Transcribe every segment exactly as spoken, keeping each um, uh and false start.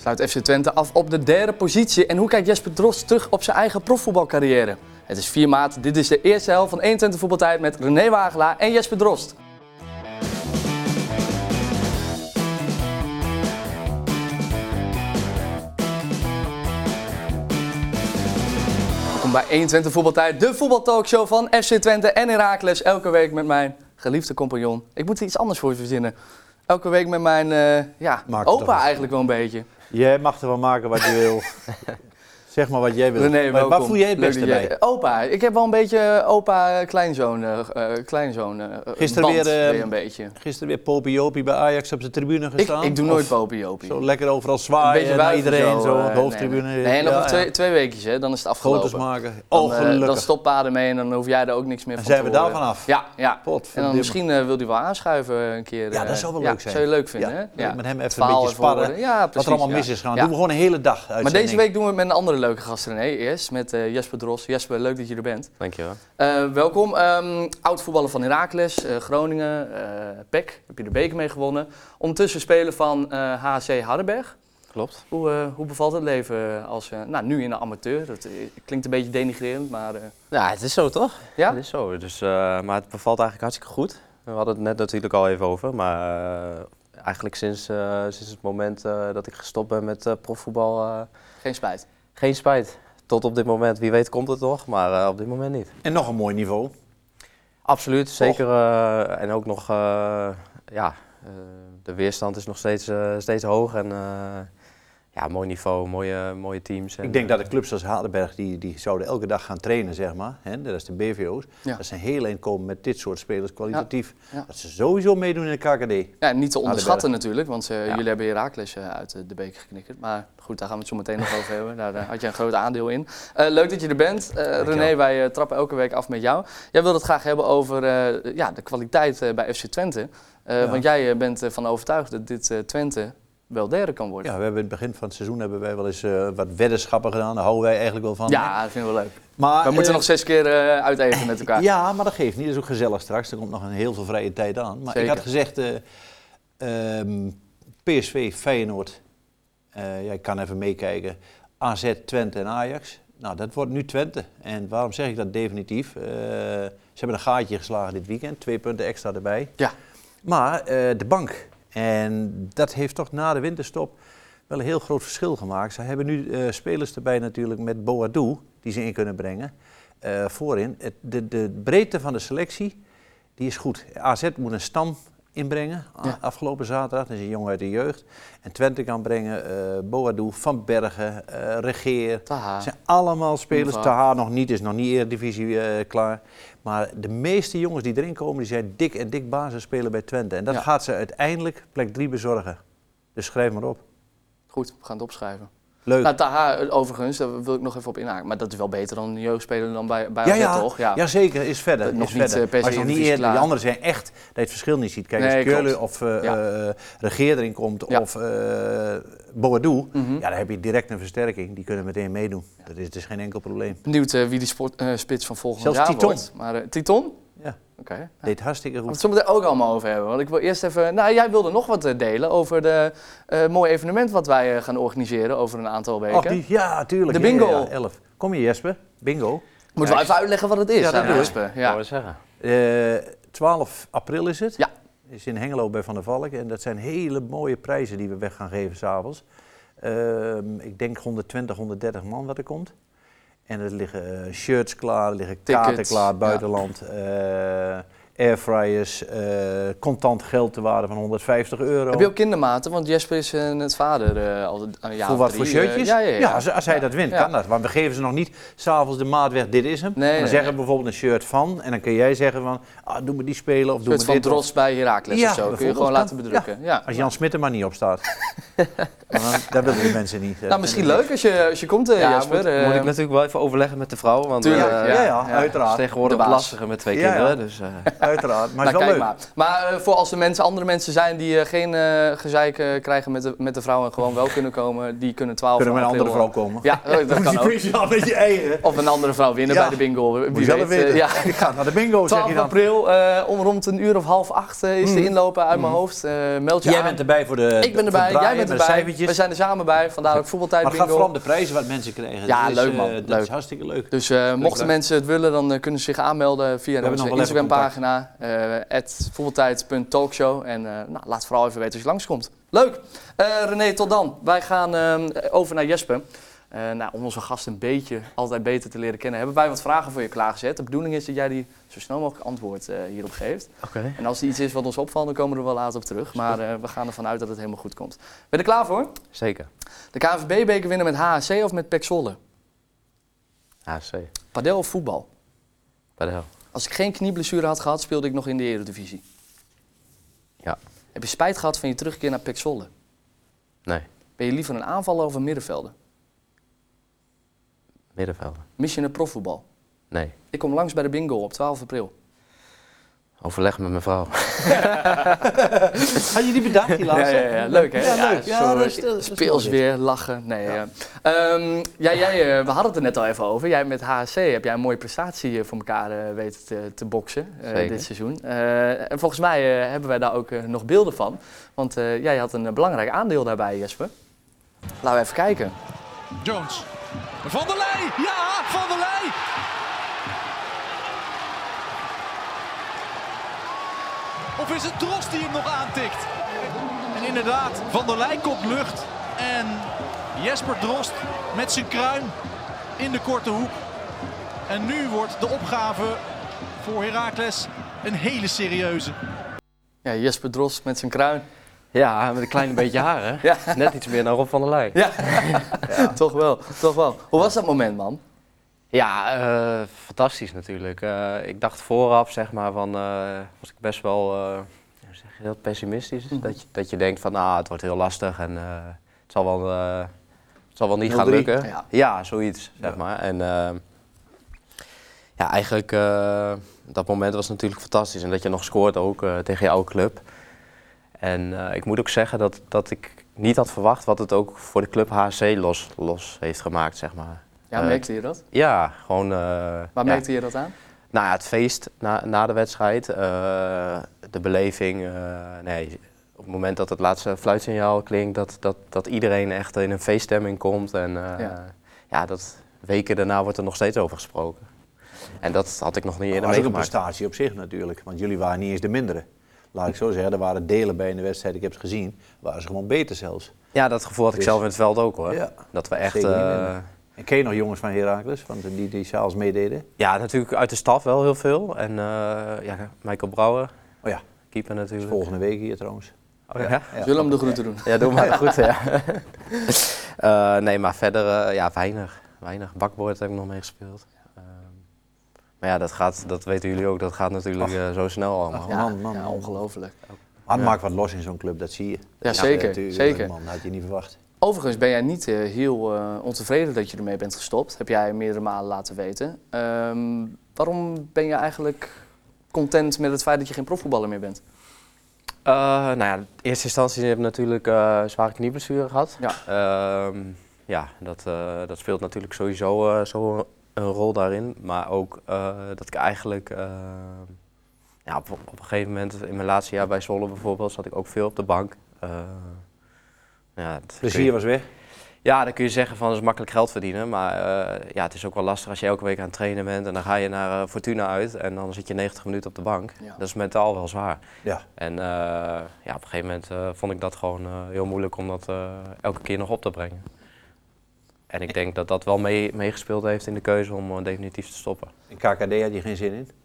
Sluit F C Twente af op de derde positie. En hoe kijkt Jesper Drost terug op zijn eigen profvoetbalcarrière? Het is vier maart, dit is de eerste helft van eenentwintig Voetbaltijd met René Wagelaar en Jesper Drost. Welkom bij eenentwintig Voetbaltijd, de voetbaltalkshow van F C Twente en Heracles. Elke week met mijn geliefde compagnon. Ik moet er iets anders voor je verzinnen. Elke week met mijn uh, ja, opa eigenlijk wel een beetje. Jij mag er wel maken wat je wil. Zeg maar wat jij wil. René, maar waar voel jij het beste bij? Jij... Opa. Ik heb wel een beetje opa-kleinzoon uh, kleinzoon, uh, gisteren band, weer, uh, weer een beetje. Gisteren weer Popie-Jopie bij Ajax op de tribune gestaan? Ik, ik doe nooit Popie-Jopie. Zo lekker overal zwaaien naar iedereen, zo, uh, op de hoofdtribune. Nee, nee. nee nog ja, nog twee, ja. twee weekjes, hè, dan is het afgelopen. Foto's maken. Dan, Oh, gelukkig. Uh, dan stopt pa ermee en dan hoef jij er ook niks meer en van zijn te we horen. daar vanaf? Ja, ja. Pot, en dan misschien uh, wil hij wel aanschuiven een keer. Ja, dat zou wel uh, leuk ja, zijn. Zou je leuk vinden, ja, hè? Ja. Met hem even een beetje sparren. Ja, precies, wat er allemaal ja. mis is gaan. Ja. Doen we gewoon een hele dag uitzending. Maar deze week doen we het met een andere leuke gast, René. Eerst met uh, Jesper Drost. Jesper, leuk dat je er bent. Dankjewel. Uh, welkom. Um, oud voetballer van Heracles, uh, Groningen, uh, P E C. Heb je de beker mee gewonnen. Ondertussen spelen van uh, H C Hardenberg. Klopt. Hoe, uh, hoe bevalt het leven als uh, nou, nu in de amateur? Dat uh, klinkt een beetje denigrerend, maar... Uh... Ja, het is zo toch? Ja? Het is zo. Dus, uh, maar het bevalt eigenlijk hartstikke goed. We hadden het net natuurlijk al even over, maar uh, eigenlijk sinds, uh, sinds het moment uh, dat ik gestopt ben met uh, profvoetbal... Uh, Geen spijt? Geen spijt. Tot op dit moment. Wie weet komt het nog, maar uh, op dit moment niet. En nog een mooi niveau. Absoluut, zeker. Uh, en ook nog, uh, ja, uh, de weerstand is nog steeds, uh, steeds hoog. En uh, ja, mooi niveau, mooie, mooie teams. En, ik denk dat de clubs als Hardenberg, die, die zouden elke dag gaan trainen, zeg maar. Hè? Dat is de B V O's. Ja. Dat ze heel eind komen met dit soort spelers kwalitatief. Ja. Ja. Dat ze sowieso meedoen in de K K D. Ja, niet te onderschatten natuurlijk, want uh, ja. jullie hebben Heracles uh, uit de beker geknikkerd. Maar goed, daar gaan we het zo meteen nog over hebben. Daar, daar had je een groot aandeel in. Uh, leuk dat je er bent. Uh, René, wij uh, trappen elke week af met jou. Jij wilde het graag hebben over uh, ja, de kwaliteit uh, bij F C Twente. Uh, ja. Want jij uh, bent ervan overtuigd dat dit uh, Twente wel derde kan worden. Ja, we hebben in het begin van het seizoen hebben wij wel eens uh, wat weddenschappen gedaan. Daar houden wij eigenlijk wel van. Ja, hè? dat vinden we leuk. Maar, we moeten uh, nog zes keer uh, uiteten met elkaar. Ja, maar dat geeft niet. Dat is ook gezellig straks. Er komt nog een heel veel vrije tijd aan. Maar Zeker. Ik had gezegd, uh, um, P S V, Feyenoord, uh, jij kan even meekijken. A Z, Twente en Ajax. Nou, dat wordt nu Twente. En waarom zeg ik dat definitief? Uh, ze hebben een gaatje geslagen dit weekend. Twee punten extra erbij. Ja. Maar uh, de bank. En dat heeft toch na de winterstop wel een heel groot verschil gemaakt. Ze hebben nu uh, spelers erbij natuurlijk met Boadu, die ze in kunnen brengen. Uh, voorin. Het, de, de breedte van de selectie, die is goed. A Z moet een stam inbrengen, ja. afgelopen zaterdag. Dat is een jongen uit de jeugd. En Twente kan brengen uh, Boadu, Van Bergen, uh, Regeer. Taha. Het zijn allemaal spelers. Uva. Taha nog niet, is nog niet Eredivisie uh, klaar. Maar de meeste jongens die erin komen, die zijn dik en dik basisspeler bij Twente. En dat ja. gaat ze uiteindelijk plek drie bezorgen. Dus schrijf maar op. Goed, we gaan het opschrijven. Leuk. Nou, Taha overigens, daar wil ik nog even op inhaken. Maar dat is wel beter dan een jeugdspeler dan bij, bij ja, A Z, ja. toch? Ja. ja, zeker, is verder. Uh, nog is niet verder. Uh, per se Als je nog niet eerder, die anderen zijn echt, dat je het verschil niet ziet. Kijk, nee, als Keurle of uh, ja. uh, Regeer erin komt ja. of uh, Boadu, mm-hmm. ja, dan heb je direct een versterking. Die kunnen meteen meedoen. Ja. Dat is dus geen enkel probleem. Benieuwd uh, wie die sport, uh, spits van volgend Zelfs jaar Titon. wordt. Maar, uh, Titon? Ja. Okay, ja. Deed hartstikke goed. We het zo meteen ook allemaal over hebben. Want ik wil eerst even. Nou, jij wilde nog wat delen over de uh, mooie evenement wat wij uh, gaan organiseren over een aantal weken. Och, die, ja, tuurlijk. De bingo. Ja, ja, elf. Kom je, Jesper? Bingo. Moeten we even uitleggen wat het is? Ja, dat ja, Jesper. Ja, we zeggen. Uh, twaalf april is het. Ja. Is in Hengelo bij Van der Valk. En dat zijn hele mooie prijzen die we weg gaan geven s'avonds. Uh, ik denk honderdtwintig, honderddertig man wat er komt. En er liggen uh, shirts klaar, er liggen Tickets, kaarten klaar, buitenland, ja. uh, airfryers, uh, contant geld te waarde van honderdvijftig euro. Heb je ook kindermaten? Want Jesper is uh, het vader uh, al een jaar Voor wat drie, voor shirtjes? Uh, ja, ja, ja. ja, als, als hij ja. dat wint, ja. kan dat. Want we geven ze nog niet s'avonds de maat weg, dit is hem. Nee, dan nee, zeggen we nee. bijvoorbeeld een shirt van. En dan kun jij zeggen van, ah, doe me die spelen of doe me dit. Een soort van Drost bij Heracles ja, of zo. Kun je gewoon laten bedrukken. Ja. Ja. Als Jan Smit er maar niet op staat. dan, dat willen de mensen niet. Nou, misschien leuk als je, als je komt, uh, ja, Jesper. Moet, uh, moet ik natuurlijk wel even overleggen met de vrouw. Want tuurlijk, uh, ja, ja, ja, ja, uiteraard. Het is tegenwoordig de baas. lastiger met twee ja, kinderen. ja. Dus, uh, uiteraard. Maar Nou, het is wel kijk leuk. maar. Maar uh, voor als er mensen, andere mensen zijn die uh, geen uh, gezeik uh, krijgen met de, met de vrouw en gewoon wel kunnen komen, die kunnen twaalf Kunnen we een april, andere vrouw komen? Ja, uh, dat kan ook. Speciaal met je eigen. Of een andere vrouw winnen Ja. bij de bingo. Wie Moet je zelf weet. weten. Uh, ja. Ik ga naar de bingo, zeg je twaalf dan. april, uh, om rond een uur of half acht uh, is de Mm. inlopen uit Mm. mijn hoofd. Uh, meld je Jij aan. bent erbij voor de Ik ben voor erbij, het jij draaien bent met de erbij. cijfertjes. We zijn er samen bij, vandaar ook voetbaltijd Maar het gaat bingo. vooral om de prijzen wat mensen krijgen. Ja, dat leuk, is, man. uh, dat Leuk. is hartstikke leuk. Dus uh, mochten leuk. mensen het willen, dan uh, kunnen ze zich aanmelden via hebben onze nog wel even Instagram-pagina. at voetbaltijd punt talkshow. En uh, nou, laat vooral even weten als je langskomt. Leuk! Uh, René, tot dan. Wij gaan uh, over naar Jesper. Uh, nou, om onze gast een beetje altijd beter te leren kennen, hebben wij wat vragen voor je klaargezet. De bedoeling is dat jij die zo snel mogelijk antwoord uh, hierop geeft. Oké. En als er iets is wat ons opvalt, dan komen we er wel later op terug. Maar uh, we gaan ervan uit dat het helemaal goed komt. Ben je er klaar voor? Zeker. De K N V B-beker winnen met H A C of met P E C Zwolle? H C. Padel of voetbal? Bij de hel. Als ik geen knieblessure had gehad, speelde ik nog in de Eredivisie. Ja. Heb je spijt gehad van je terugkeer naar P E C Zwolle? Nee. Ben je liever een aanvaller of een middenvelder? Middenvelder. Mis je het profvoetbal? Nee. Ik kom langs bij de bingo op twaalf april. Overleg met mijn vrouw. Had je die bedacht, die laatste? Ja, ja, ja. Leuk hè? Ja, leuk. Ja, zo, dat is- dat is speels mooi. weer, lachen. Nee, ja. Um, ja, jij, uh, we hadden het er net al even over. Jij met H H C heb jij een mooie prestatie uh, voor elkaar uh, weten te, te boksen uh, Zeker. dit seizoen. Uh, en volgens mij uh, hebben wij daar ook uh, nog beelden van. Want uh, jij had een uh, belangrijk aandeel daarbij, Jesper. Laten we even kijken. Jones. Van der Leij! Ja, Van der Leij! Of is het Drost die hem nog aantikt? En inderdaad, Van der Leij komt lucht. En Jesper Drost met zijn kruin in de korte hoek. En nu wordt de opgave voor Heracles een hele serieuze. Ja, Jesper Drost met zijn kruin. Ja, met een klein beetje haar, hè? Ja. Net iets meer dan Rob van der Leij. Ja, ja. toch wel, toch wel. Hoe was dat moment, man? Ja, uh, fantastisch natuurlijk. Uh, ik dacht vooraf, zeg maar, van, uh, was ik best wel uh, hoe zeg je dat, pessimistisch. Mm-hmm. dat, je, dat je denkt van, nou, het wordt heel lastig en uh, het, zal wel, uh, het zal wel niet gaan lukken. Ja, ja zoiets, zeg ja. maar. En uh, ja, eigenlijk, uh, dat moment was natuurlijk fantastisch. En dat je nog scoort ook uh, tegen je oude club. En uh, ik moet ook zeggen dat, dat ik niet had verwacht wat het ook voor de club H C los, los heeft gemaakt, zeg maar. Ja, Uh, merkte je dat? Ja, gewoon... Uh, Waar ja. merkte je dat aan? Nou ja, het feest na, na de wedstrijd, uh, de beleving. Uh, nee, op het moment dat het laatste fluitsignaal klinkt, dat, dat, dat iedereen echt in een feeststemming komt. En uh, Ja. ja, dat weken daarna wordt er nog steeds over gesproken. En dat had ik nog niet eerder Dat was ook een meegemaakt. prestatie op zich natuurlijk, want jullie waren niet eens de mindere. Laat ik zo zeggen, er waren delen bij in de wedstrijd, ik heb ze gezien, waren ze gewoon beter zelfs. Ja, dat gevoel had ik Dus- zelf in het veld ook hoor. Ja, Dat we echt... zeker niet Uh, minder. En ken je nog jongens van Heracles, van de- die, die s'avonds meededen? ja, natuurlijk uit de staf wel heel veel. En uh, ja, Michael Brouwer, Oh ja, keeper dat is natuurlijk. volgende week hier trouwens. Oh, ja? Ja. Zullen we hem de groeten doen? Ja, doe maar goed. Ja. uh, nee, maar verder uh, ja, weinig. weinig. Bakboord heb ik nog mee gespeeld. Uh, maar ja, dat, gaat, dat weten jullie ook, dat gaat natuurlijk uh, zo snel allemaal. Ach, Ja, man, man, ja, man. ongelooflijk. Maar het Ja. maakt wat los in zo'n club, dat zie je. Ja, Dat zeker, natuurlijk, zeker. Man, dat had je niet verwacht. Overigens ben jij niet uh, heel uh, ontevreden dat je ermee bent gestopt. Heb jij meerdere malen laten weten. Um, waarom ben je eigenlijk content met het feit dat je geen profvoetballer meer bent? Uh, nou ja, in eerste instantie heb ik natuurlijk uh, zware knieblessure gehad. Ja. Uh, ja, dat, uh, dat speelt natuurlijk sowieso uh, zo een rol daarin. Maar ook uh, dat ik eigenlijk... Uh, ja, op, op een gegeven moment, in mijn laatste jaar bij Zwolle bijvoorbeeld, zat ik ook veel op de bank. Uh, ja, het Plezier was weg. Ja, dan kun je zeggen van dat is makkelijk geld verdienen, maar uh, ja, het is ook wel lastig als je elke week aan het trainen bent en dan ga je naar uh, Fortuna uit en dan zit je negentig minuten op de bank. Ja. Dat is mentaal wel zwaar. Ja. En uh, ja, op een gegeven moment uh, vond ik dat gewoon uh, heel moeilijk om dat uh, elke keer nog op te brengen. En ik denk dat dat wel mee, meegespeeld heeft in de keuze om uh, definitief te stoppen. In K K D had je geen zin in?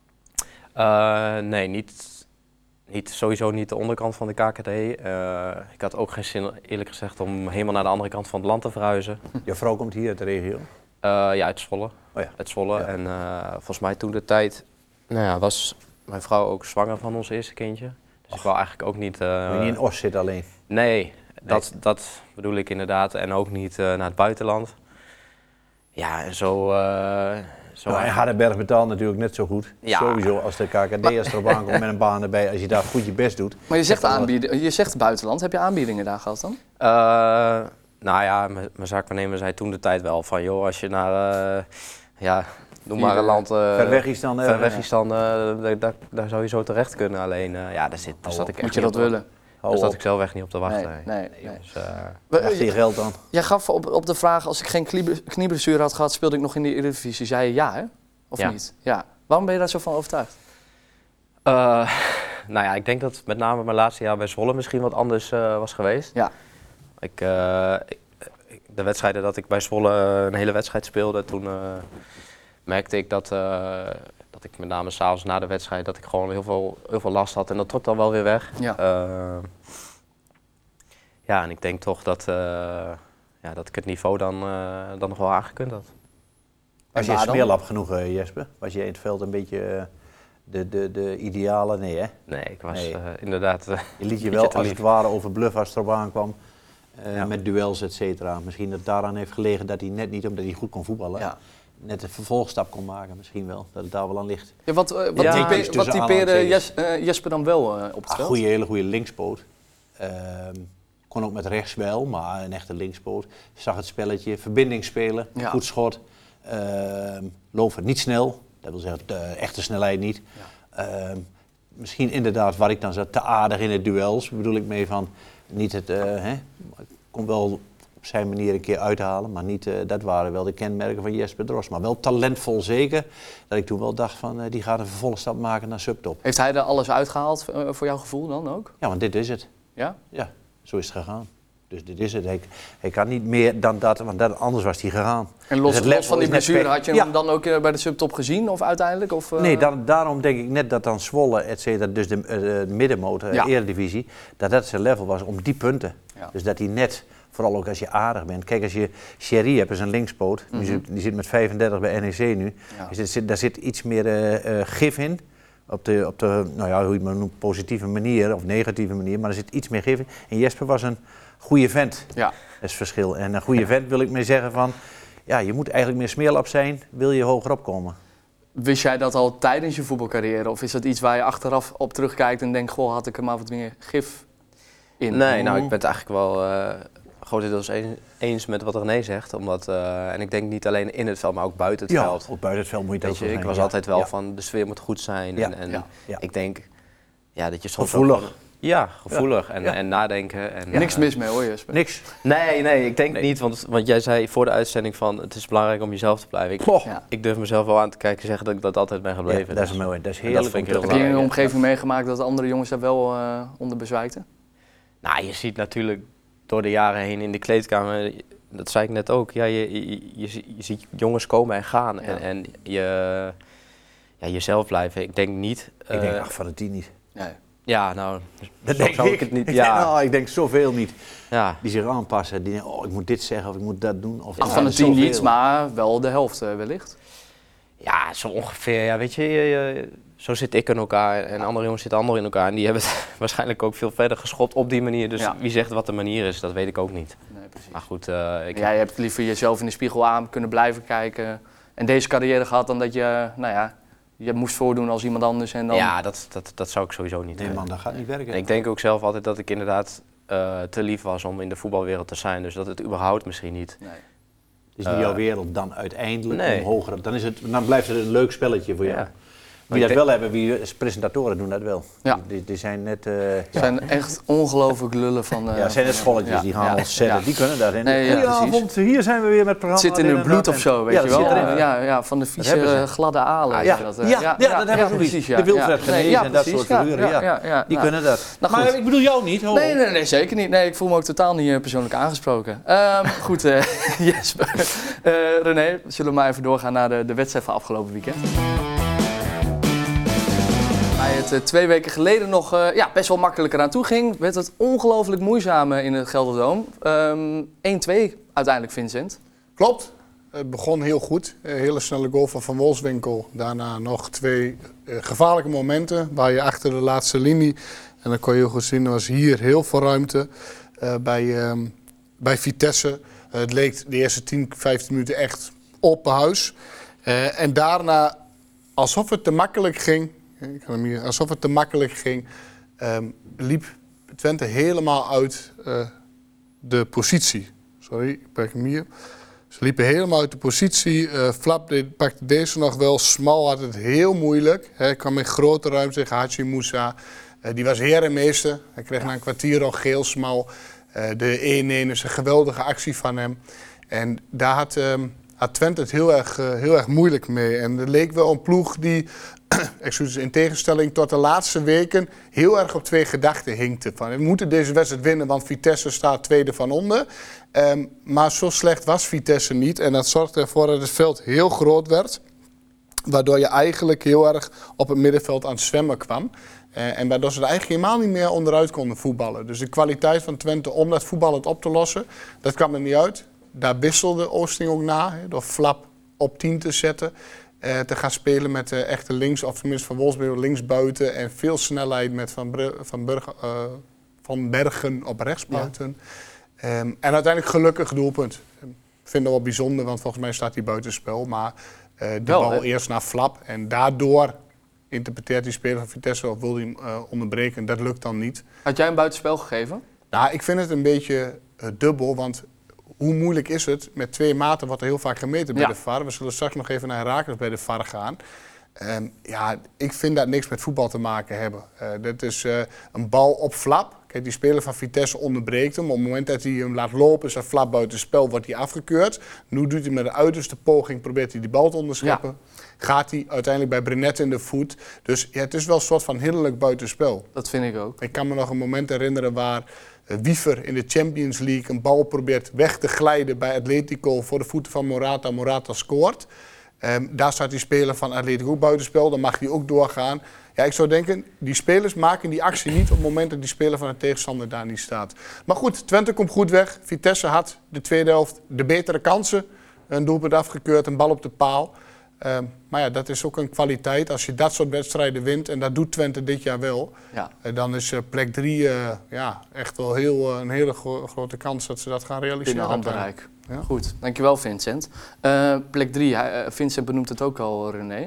Uh, nee, niet, niet, sowieso niet de onderkant van de K K D. Uh, ik had ook geen zin, eerlijk gezegd, om helemaal naar de andere kant van het land te verhuizen. Je vrouw komt hier uit de regio? Uh, ja, uit Zwolle. Oh ja. Uit Zwolle. Ja. En uh, volgens mij toen de tijd nou ja, was mijn vrouw ook zwanger van ons eerste kindje. Dus Och. ik wou eigenlijk ook niet... Uh, Moet je niet in Os zitten alleen? Nee, dat, dat bedoel ik inderdaad. En ook niet uh, naar het buitenland. Ja, en zo... Uh, zo nou, en Hardenberg betaalt natuurlijk net zo goed. Ja. Sowieso als de K K D'ers erop aankomt met een baan erbij, als je daar goed je best doet. Maar je zegt, aanbieden, je zegt buitenland, heb je aanbiedingen daar gehad dan? Uh, nou ja, mijn zaakwaarnemer zei toen de tijd wel van, joh, als je naar, uh, ja, noem maar een land... Uh, ver weg is dan. Ver weg is dan, uh, daar, daar zou je zo terecht kunnen. Alleen, uh, ja, daar zit, daar zat ik echt Moet je dat willen? Daar zat ik zelf echt niet op te wachten. Nee, nee, nee. Dus, uh, Wacht je geld dan? Jij gaf op, op de vraag, als ik geen knieblessure had gehad, speelde ik nog in de Eredivisie. Zei je ja, hè? Of ja. niet? Ja. Waarom ben je daar zo van overtuigd? Uh, nou ja, ik denk dat met name mijn laatste jaar bij Zwolle misschien wat anders uh, was geweest. Ja. Ik, uh, ik, de wedstrijden dat ik bij Zwolle een hele wedstrijd speelde, toen uh, merkte ik dat, uh, dat ik met name s'avonds na de wedstrijd dat ik gewoon heel veel, heel veel last had en dat trok dan wel weer weg. Ja, uh, ja en ik denk toch dat, uh, ja, dat ik het niveau dan, uh, dan nog wel aangekund had. Was je smeerlap genoeg, uh, Jesper? Was je in het veld een beetje uh, de, de, de ideale? Nee, hè? Nee, ik was nee. Uh, inderdaad... Uh, je liet je wel als het ware over bluff als het erop aankwam. Uh, ja. Met duels, et cetera. Misschien dat het daaraan heeft gelegen dat hij net niet, omdat hij goed kon voetballen, ja. net een vervolgstap kon maken. Misschien wel, dat het daar wel aan ligt. Ja, wat uh, wat, ja, type, wat typeerde Jes, uh, Jesper dan wel uh, op het ah, veld? Goeie, hele goede linkspoot. Uh, kon ook met rechts wel, maar een echte linkspoot. Zag het spelletje, verbinding spelen, ja. goed schot. Uh, lopen niet snel, dat wil zeggen de echte snelheid niet. Ja. Uh, misschien inderdaad, waar ik dan zat, te aardig in het duels. Bedoel ik mee van, niet het, uh, hè, ik kon wel op zijn manier een keer uithalen, maar niet, uh, dat waren wel de kenmerken van Jesper Drost. Maar wel talentvol zeker, dat ik toen wel dacht van, uh, die gaat een vervolgstap maken naar subtop. Heeft hij er alles uitgehaald uh, voor jouw gevoel dan ook? Ja, want dit is het. Ja? Ja, zo is het gegaan. Dus dit is het. Hij, hij kan niet meer dan dat, want dat, anders was hij gegaan. En los, dus los van die blessure, had je hem ja. dan ook uh, bij de subtop gezien of uiteindelijk? Of, uh... Nee, dan, daarom denk ik net dat dan Zwolle, et cetera, dus de uh, middenmotor, ja. Eredivisie, dat dat zijn level was om die punten. Ja. Dus dat hij net, vooral ook als je aardig bent. Kijk, als je Sherry hebt, is een linkspoot, mm-hmm. die, zit, die zit met vijfendertig bij N E C nu. Ja. Dus zit, daar zit iets meer uh, uh, gif in. Op de, op de, nou ja, hoe je het maar noemt, positieve manier of negatieve manier, maar er zit iets meer gif in. En Jesper was een goede vent. Ja. Dat is het verschil. En een goede ja. vent wil ik mee zeggen van, ja, je moet eigenlijk meer smeerlap zijn, wil je hoger opkomen. Wist jij dat al tijdens je voetbalcarrière? Of is dat iets waar je achteraf op terugkijkt en denkt, goh, had ik er maar wat meer gif in? Nee, nou, ik ben het eigenlijk wel uh, grotendeels eens met wat René zegt. Omdat, uh, en ik denk niet alleen in het veld, maar ook buiten het ja, veld. Ook buiten het veld moet je het ook je, Ik was ja. altijd wel ja. van, de sfeer moet goed zijn. Ja. En, en ja. Ja. ik denk, ja, dat je soms gevoelig. Ook, ja, gevoelig ja. En, ja. en nadenken. En, ja. Niks mis mee hoor, Jesper. Niks. Nee, nee, ik denk nee. niet, want, want jij zei voor de uitzending van het is belangrijk om jezelf te blijven. Ik, ja. ik durf mezelf wel aan te kijken en zeggen dat ik dat altijd ben gebleven. Ja, dat is mooi, dat is heerlijk. Dat vind ik heel Heb je in een omgeving meegemaakt dat andere jongens daar wel uh, onder bezwijkten? Nou, je ziet natuurlijk door de jaren heen in de kleedkamer, dat zei ik net ook, ja, je, je, je, je ziet jongens komen en gaan ja. en, en je, ja, jezelf blijven. Ik denk niet... Ik uh, denk acht van de tien niet. Nee. Ja, nou, dat denk ik. ik het niet. Ik, ja. denk, oh, ik denk zoveel niet. Ja. Die zich aanpassen. Die denken, oh, ik moet dit zeggen of ik moet dat doen. Of acht van de tien niet, maar wel de helft uh, wellicht. Ja, zo ongeveer. Ja, weet je, je, je, zo zit ik in elkaar en andere jongens zitten anders in elkaar. En die hebben het waarschijnlijk ook veel verder geschopt op die manier. Dus ja. wie zegt wat de manier is, dat weet ik ook niet. Nee, precies. Maar goed, uh, ik... Jij hebt liever jezelf in de spiegel aan kunnen blijven kijken. En deze carrière gehad dan dat je, nou ja, je moest voordoen als iemand anders. En dan... Ja, dat, dat, dat zou ik sowieso niet doen. Nee man, dat gaat niet werken. En ik denk ook zelf altijd dat ik inderdaad uh, te lief was om in de voetbalwereld te zijn. Dus dat het überhaupt misschien niet... Nee. Is niet uh, jouw wereld dan uiteindelijk nee. hoger? Dan, is het, dan blijft het een leuk spelletje voor jou. Ja. Wie dat wel hebben, wie presentatoren doen dat wel. Ja. Die, die zijn net... Uh, Ze ja. zijn echt ongelooflijk lullen van... Uh, ja, zijn net scholletjes, ja. die gaan ja. ons zetten. Ja. Die kunnen daarin. Nee, ja, Goedenavond, hier zijn we weer met het programma. Het zit in hun bloed of zo, weet ja, je wel. Ja, ja, ja, van de vieze uh, gladde alen. Ah, ja. Dat, uh, ja, ja, ja, dat hebben ze precies. De Wilfred Genees ja, en dat soort figuren. Ja, ja, ja, nou, die kunnen dat. Nou, maar ik bedoel jou niet. Hoor. Nee, nee, nee, zeker niet. Nee, ik voel me ook totaal niet uh, persoonlijk aangesproken. Um, goed, uh, Jesper. Uh, René, zullen we maar even doorgaan naar de, de wedstrijd van afgelopen weekend. Bij het uh, twee weken geleden nog uh, ja, best wel makkelijker aan toe ging, werd het ongelooflijk moeizaam in het Gelderdoom. Um, één twee uiteindelijk, Vincent. Klopt. Het begon heel goed. Een hele snelle goal van Van Wolfswinkel. Daarna nog twee uh, gevaarlijke momenten waar je achter de laatste linie. En dan kon je heel goed zien, er was hier heel veel ruimte uh, bij, um, bij Vitesse. Uh, het leek de eerste tien, vijftien minuten echt open huis. Uh, en daarna, alsof het te makkelijk ging, ik kan hem hier, alsof het te makkelijk ging, um, liep Twente helemaal uit uh, de positie. Sorry, ik pak hem hier. Ze liepen helemaal uit de positie. Uh, Flap deed, pakte deze nog wel. Smal had het heel moeilijk. Hij kwam in grote ruimte tegen Hachi Moussa. Uh, die was heer en meester. Hij kreeg na een kwartier al geel Smal. Uh, de één-één is een geweldige actie van hem. En daar had, um, had Twente het heel erg, uh, heel erg moeilijk mee. En het leek wel een ploeg die, excuses, in tegenstelling tot de laatste weken, heel erg op twee gedachten hinkte. Van, we moeten deze wedstrijd winnen, want Vitesse staat tweede van onder. Um, maar zo slecht was Vitesse niet. En dat zorgde ervoor dat het veld heel groot werd. Waardoor je eigenlijk heel erg op het middenveld aan het zwemmen kwam. Uh, en waardoor ze er eigenlijk helemaal niet meer onderuit konden voetballen. Dus de kwaliteit van Twente om dat voetballend op te lossen, dat kwam er niet uit. Daar wisselde Oosting ook na, he, door Flap op tien te zetten. Uh, te gaan spelen met uh, echte links, of tenminste van Wolfsburg linksbuiten. En veel snelheid met Van, Br- van, Burg, uh, van Bergen op rechtsbuiten. Ja. Um, en uiteindelijk gelukkig doelpunt. Ik vind dat wel bijzonder, want volgens mij staat hij buitenspel. Maar uh, die wel, bal he? eerst naar Flap. En daardoor interpreteert die speler van Vitesse of wil hij hem uh, onderbreken. Dat lukt dan niet. Had jij een buitenspel gegeven? Nou, ik vind het een beetje uh, dubbel. Want hoe moeilijk is het? Met twee maten wordt er heel vaak gemeten bij ja. de V A R. We zullen straks nog even naar Heracles bij de V A R gaan. Um, ja, ik vind dat niks met voetbal te maken hebben. Uh, dit is uh, een bal op Flap. Kijk, die speler van Vitesse onderbreekt hem. Op het moment dat hij hem laat lopen, is dat Flap buiten spel, wordt hij afgekeurd. Nu doet hij met de uiterste poging, probeert hij die bal te onderscheppen. Ja. Gaat hij uiteindelijk bij Brenet in de voet. Dus ja, het is wel een soort van hinderlijk buitenspel. Dat vind ik ook. Ik kan me nog een moment herinneren waar uh, Wiever in de Champions League een bal probeert weg te glijden bij Atletico voor de voeten van Morata. Morata scoort. Um, daar staat die speler van Atletico ook buitenspel, dan mag hij ook doorgaan. Ja, ik zou denken, die spelers maken die actie niet op het moment dat die speler van de tegenstander daar niet staat. Maar goed, Twente komt goed weg. Vitesse had de tweede helft de betere kansen. Een doelpunt afgekeurd, een bal op de paal. Um, maar ja, dat is ook een kwaliteit. Als je dat soort wedstrijden wint, en dat doet Twente dit jaar wel, ja. uh, dan is uh, plek drie uh, ja, echt wel heel, uh, een hele gro- grote kans dat ze dat gaan realiseren. Binnen handbereik. Ja. Goed, dankjewel Vincent. Uh, plek drie, uh, Vincent benoemt het ook al, René.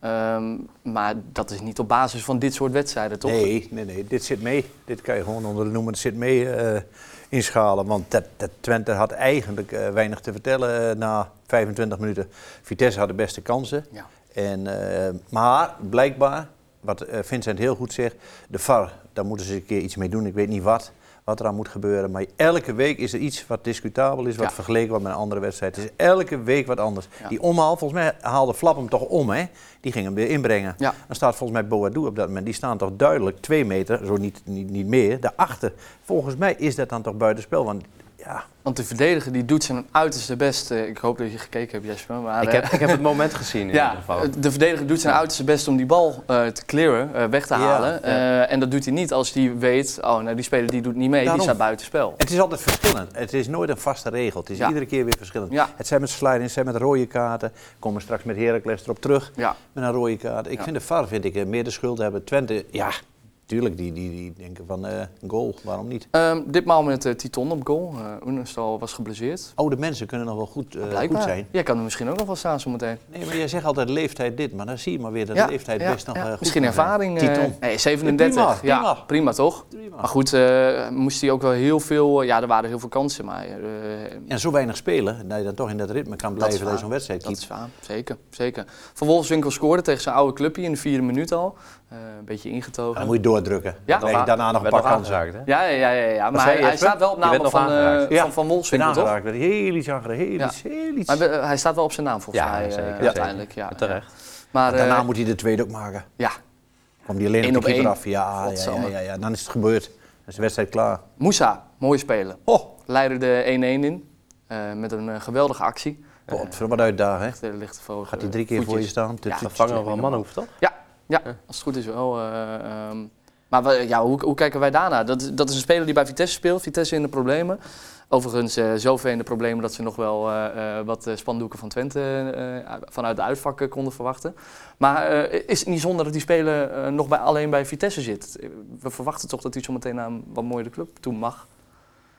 Um, maar dat is niet op basis van dit soort wedstrijden, toch? Nee, nee, nee. Dit zit mee. Dit kan je gewoon onder de noemen. Het zit mee uh, inschalen. Want dat, dat Twente had eigenlijk uh, weinig te vertellen uh, na vijfentwintig minuten. Vitesse had de beste kansen. Ja. En, uh, maar blijkbaar, wat uh, Vincent heel goed zegt, de V A R, daar moeten ze een keer iets mee doen. Ik weet niet wat. Wat er aan moet gebeuren. Maar elke week is er iets wat discutabel is, wat ja. vergeleken wordt met een andere wedstrijd. Het is elke week wat anders. Ja. Die omhaal, volgens mij haalde Flap hem toch om, hè? Die ging hem weer inbrengen. Ja. Dan staat volgens mij Boadou op dat moment. Die staan toch duidelijk twee meter, zo niet, niet, niet meer, daarachter. Volgens mij is dat dan toch buitenspel. Want, ja. Want de verdediger die doet zijn uiterste best. Ik hoop dat je gekeken hebt, Jesper. Maar, ik, heb, ik heb het moment gezien in ja, ieder geval. De verdediger doet zijn uiterste best om die bal uh, te clearen, uh, weg te halen. Ja, ja. Uh, en dat doet hij niet als hij weet, oh, nou, die speler die doet niet mee, Daarom. die staat buitenspel. Het is altijd verschillend. Het is nooit een vaste regel. Het is ja. iedere keer weer verschillend. Ja. Het zijn met sliding, het zijn met rode kaarten. Komen straks met Heracles erop terug ja. met een rode kaart. Ik ja. vind de V A R, vind ik, meer de schuld hebben. Twente, ja... Tuurlijk, die, die, die denken van uh, een goal, waarom niet? Um, ditmaal met uh, Titon op goal. Uh, Unestal was geblesseerd. Oude mensen kunnen nog wel goed, uh, goed zijn. Jij kan er misschien ook nog wel staan zometeen. Nee, maar jij zegt altijd leeftijd dit, maar dan zie je maar weer dat ja, de leeftijd ja, best nog ja. uh, goed misschien ervaring. Uh, Titon. Nee, zevenendertig. Ja, prima, ja, prima. prima toch? Prima. Maar goed, uh, moest hij ook wel heel veel... Ja, er waren heel veel kansen, maar... Uh, en zo weinig spelen, dat je dan toch in dat ritme kan blijven bij zo'n wedstrijd. Dat is waar, zeker, zeker. Van Wolfswinkel scoorde tegen zijn oude clubje in de vierde minuut al. Uh, een beetje ingetogen. Ja, dan moet je doordrukken. Ja, dan je daarna nog een paar kansen uit. Ja, ja, ja, ja, ja. maar hij, hij staat wel op naam van, uh, ja. van, van Wolfswinkel, toch? Ja, heel iets aangeraakt, heel iets, ja. heel iets. Maar uh, hij staat wel op zijn naam volgens ja, mij, zeker, uh, uiteindelijk. Ja, terecht. Maar, uh, daarna moet hij de tweede ook maken. Ja. Kwam die alleen op de keeper af. Ja, ja, ja, ja, ja, dan is het gebeurd. Dan is de wedstrijd klaar. Moussa, mooi spelen. Oh. Leidde de één-één in, uh, met een uh, geweldige actie. Wat uh, wat uitdagen, hè? Uh, ligt voor, Gaat hij drie keer voor je staan? Ja, vervangen van een man hoeft, toch? Ja. Ja, als het goed is wel. Uh, um, maar we, ja, hoe, hoe kijken wij daarna? Dat, dat is een speler die bij Vitesse speelt. Vitesse in de problemen. Overigens uh, zover in de problemen dat ze nog wel uh, uh, wat spandoeken van Twente uh, vanuit de uitvakken konden verwachten. Maar uh, is het niet zonde dat die speler uh, nog bij, alleen bij Vitesse zit? We verwachten toch dat hij zo meteen naar een wat mooiere club toe mag?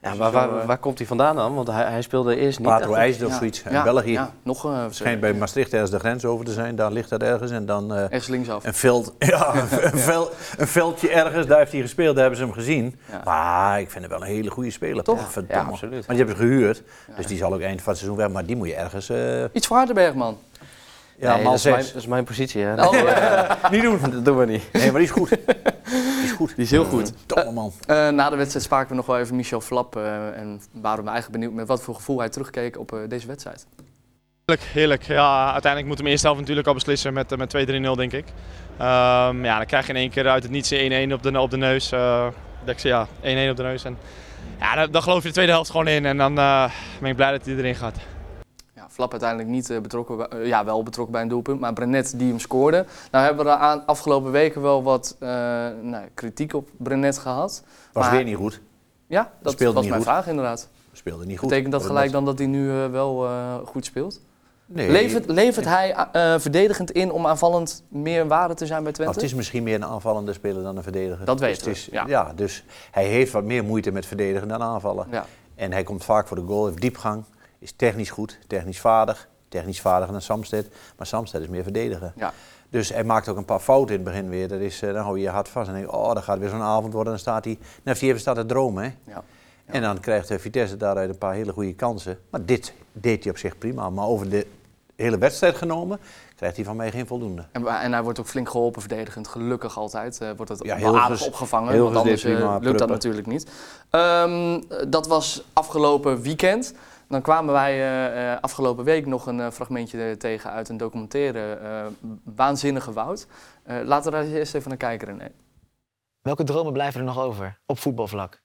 Ja, maar waar, waar, waar komt hij vandaan dan? Want hij, hij speelde eerst niet... Patro echt- IJsden of Ja. zoiets, in Ja, België. Ja, nog uh, Schijnt bij Maastricht ergens de grens over te zijn, daar ligt dat ergens. En dan uh, ergens linksaf. een, veld, ja, een, een, veld, een veldje ergens, daar heeft hij gespeeld, daar hebben ze hem gezien. Ja. Maar ik vind hem wel een hele goede speler. Toch? Ja, verdomme. Ja, absoluut. Want je hebt hem gehuurd, Ja. dus die zal ook eind van het seizoen weg, maar die moet je ergens... Uh, Iets voor Hardenberg, man. ja, nee, maal dat, is mijn, zes. dat is mijn positie, hè. Oh, uh, Niet doen. Dat doen we niet. Nee, maar die is goed. Die is goed. die is heel goed. Domme man. Uh, na de wedstrijd spraken we nog wel even Michel Flap uh, en waren we eigenlijk benieuwd met wat voor gevoel hij terugkeek op uh, deze wedstrijd. Heerlijk, heerlijk. Ja, uiteindelijk moet hem eerst zelf natuurlijk al beslissen met, met twee drie nul, denk ik. Um, ja, dan krijg je in één keer uit het niets één één op de, op de neus. Uh, ik zei, ja, één één op de neus. En, ja, dan, dan geloof je de tweede helft gewoon in en dan uh, ben ik blij dat hij erin gaat. Ja, Flap uiteindelijk niet uh, betrokken, bij, uh, ja, wel betrokken bij een doelpunt, maar Brenet die hem scoorde. Nou hebben we de aan, afgelopen weken wel wat uh, nou, kritiek op Brenet gehad. Was maar, weer niet goed. Ja, dat Speelde was niet mijn goed. vraag inderdaad. Speelde niet goed. Betekent dat gelijk dan dat hij nu uh, wel uh, goed speelt? Nee. Levert, levert hij uh, verdedigend in om aanvallend meer waarde te zijn bij Twente? Nou, het is misschien meer een aanvallende speler dan een verdediger. Dat Dus weten het is, we, ja. ja, dus hij heeft wat meer moeite met verdedigen dan aanvallen. Ja. En hij komt vaak voor de goal, heeft diepgang, is technisch goed, technisch vaardig. Technisch vaardiger dan Samsted, maar Samsted is meer verdedigen. Ja. Dus hij maakt ook een paar fouten in het begin weer. Dat is, uh, dan hou je je hart vast en denk je, oh, dat gaat weer zo'n avond worden. Dan staat hij, dan heeft hij even staan te dromen. Hè? Ja. Ja. En dan krijgt uh, Vitesse daaruit een paar hele goede kansen. Maar dit deed hij op zich prima. Maar over de hele wedstrijd genomen, krijgt hij van mij geen voldoende. En, en hij wordt ook flink geholpen verdedigend, gelukkig altijd. Uh, wordt het Ja, wel heel aardig ges- opgevangen, heel want anders gesdeed, uh, prima, lukt dat Pruppen. natuurlijk niet. Um, dat was afgelopen weekend. Dan kwamen wij uh, uh, afgelopen week nog een uh, fragmentje tegen uit een documentaire, uh, Waanzinnige Woud. Uh, laten we daar eerst even naar kijken, René. Welke dromen blijven er nog over op voetbalvlak?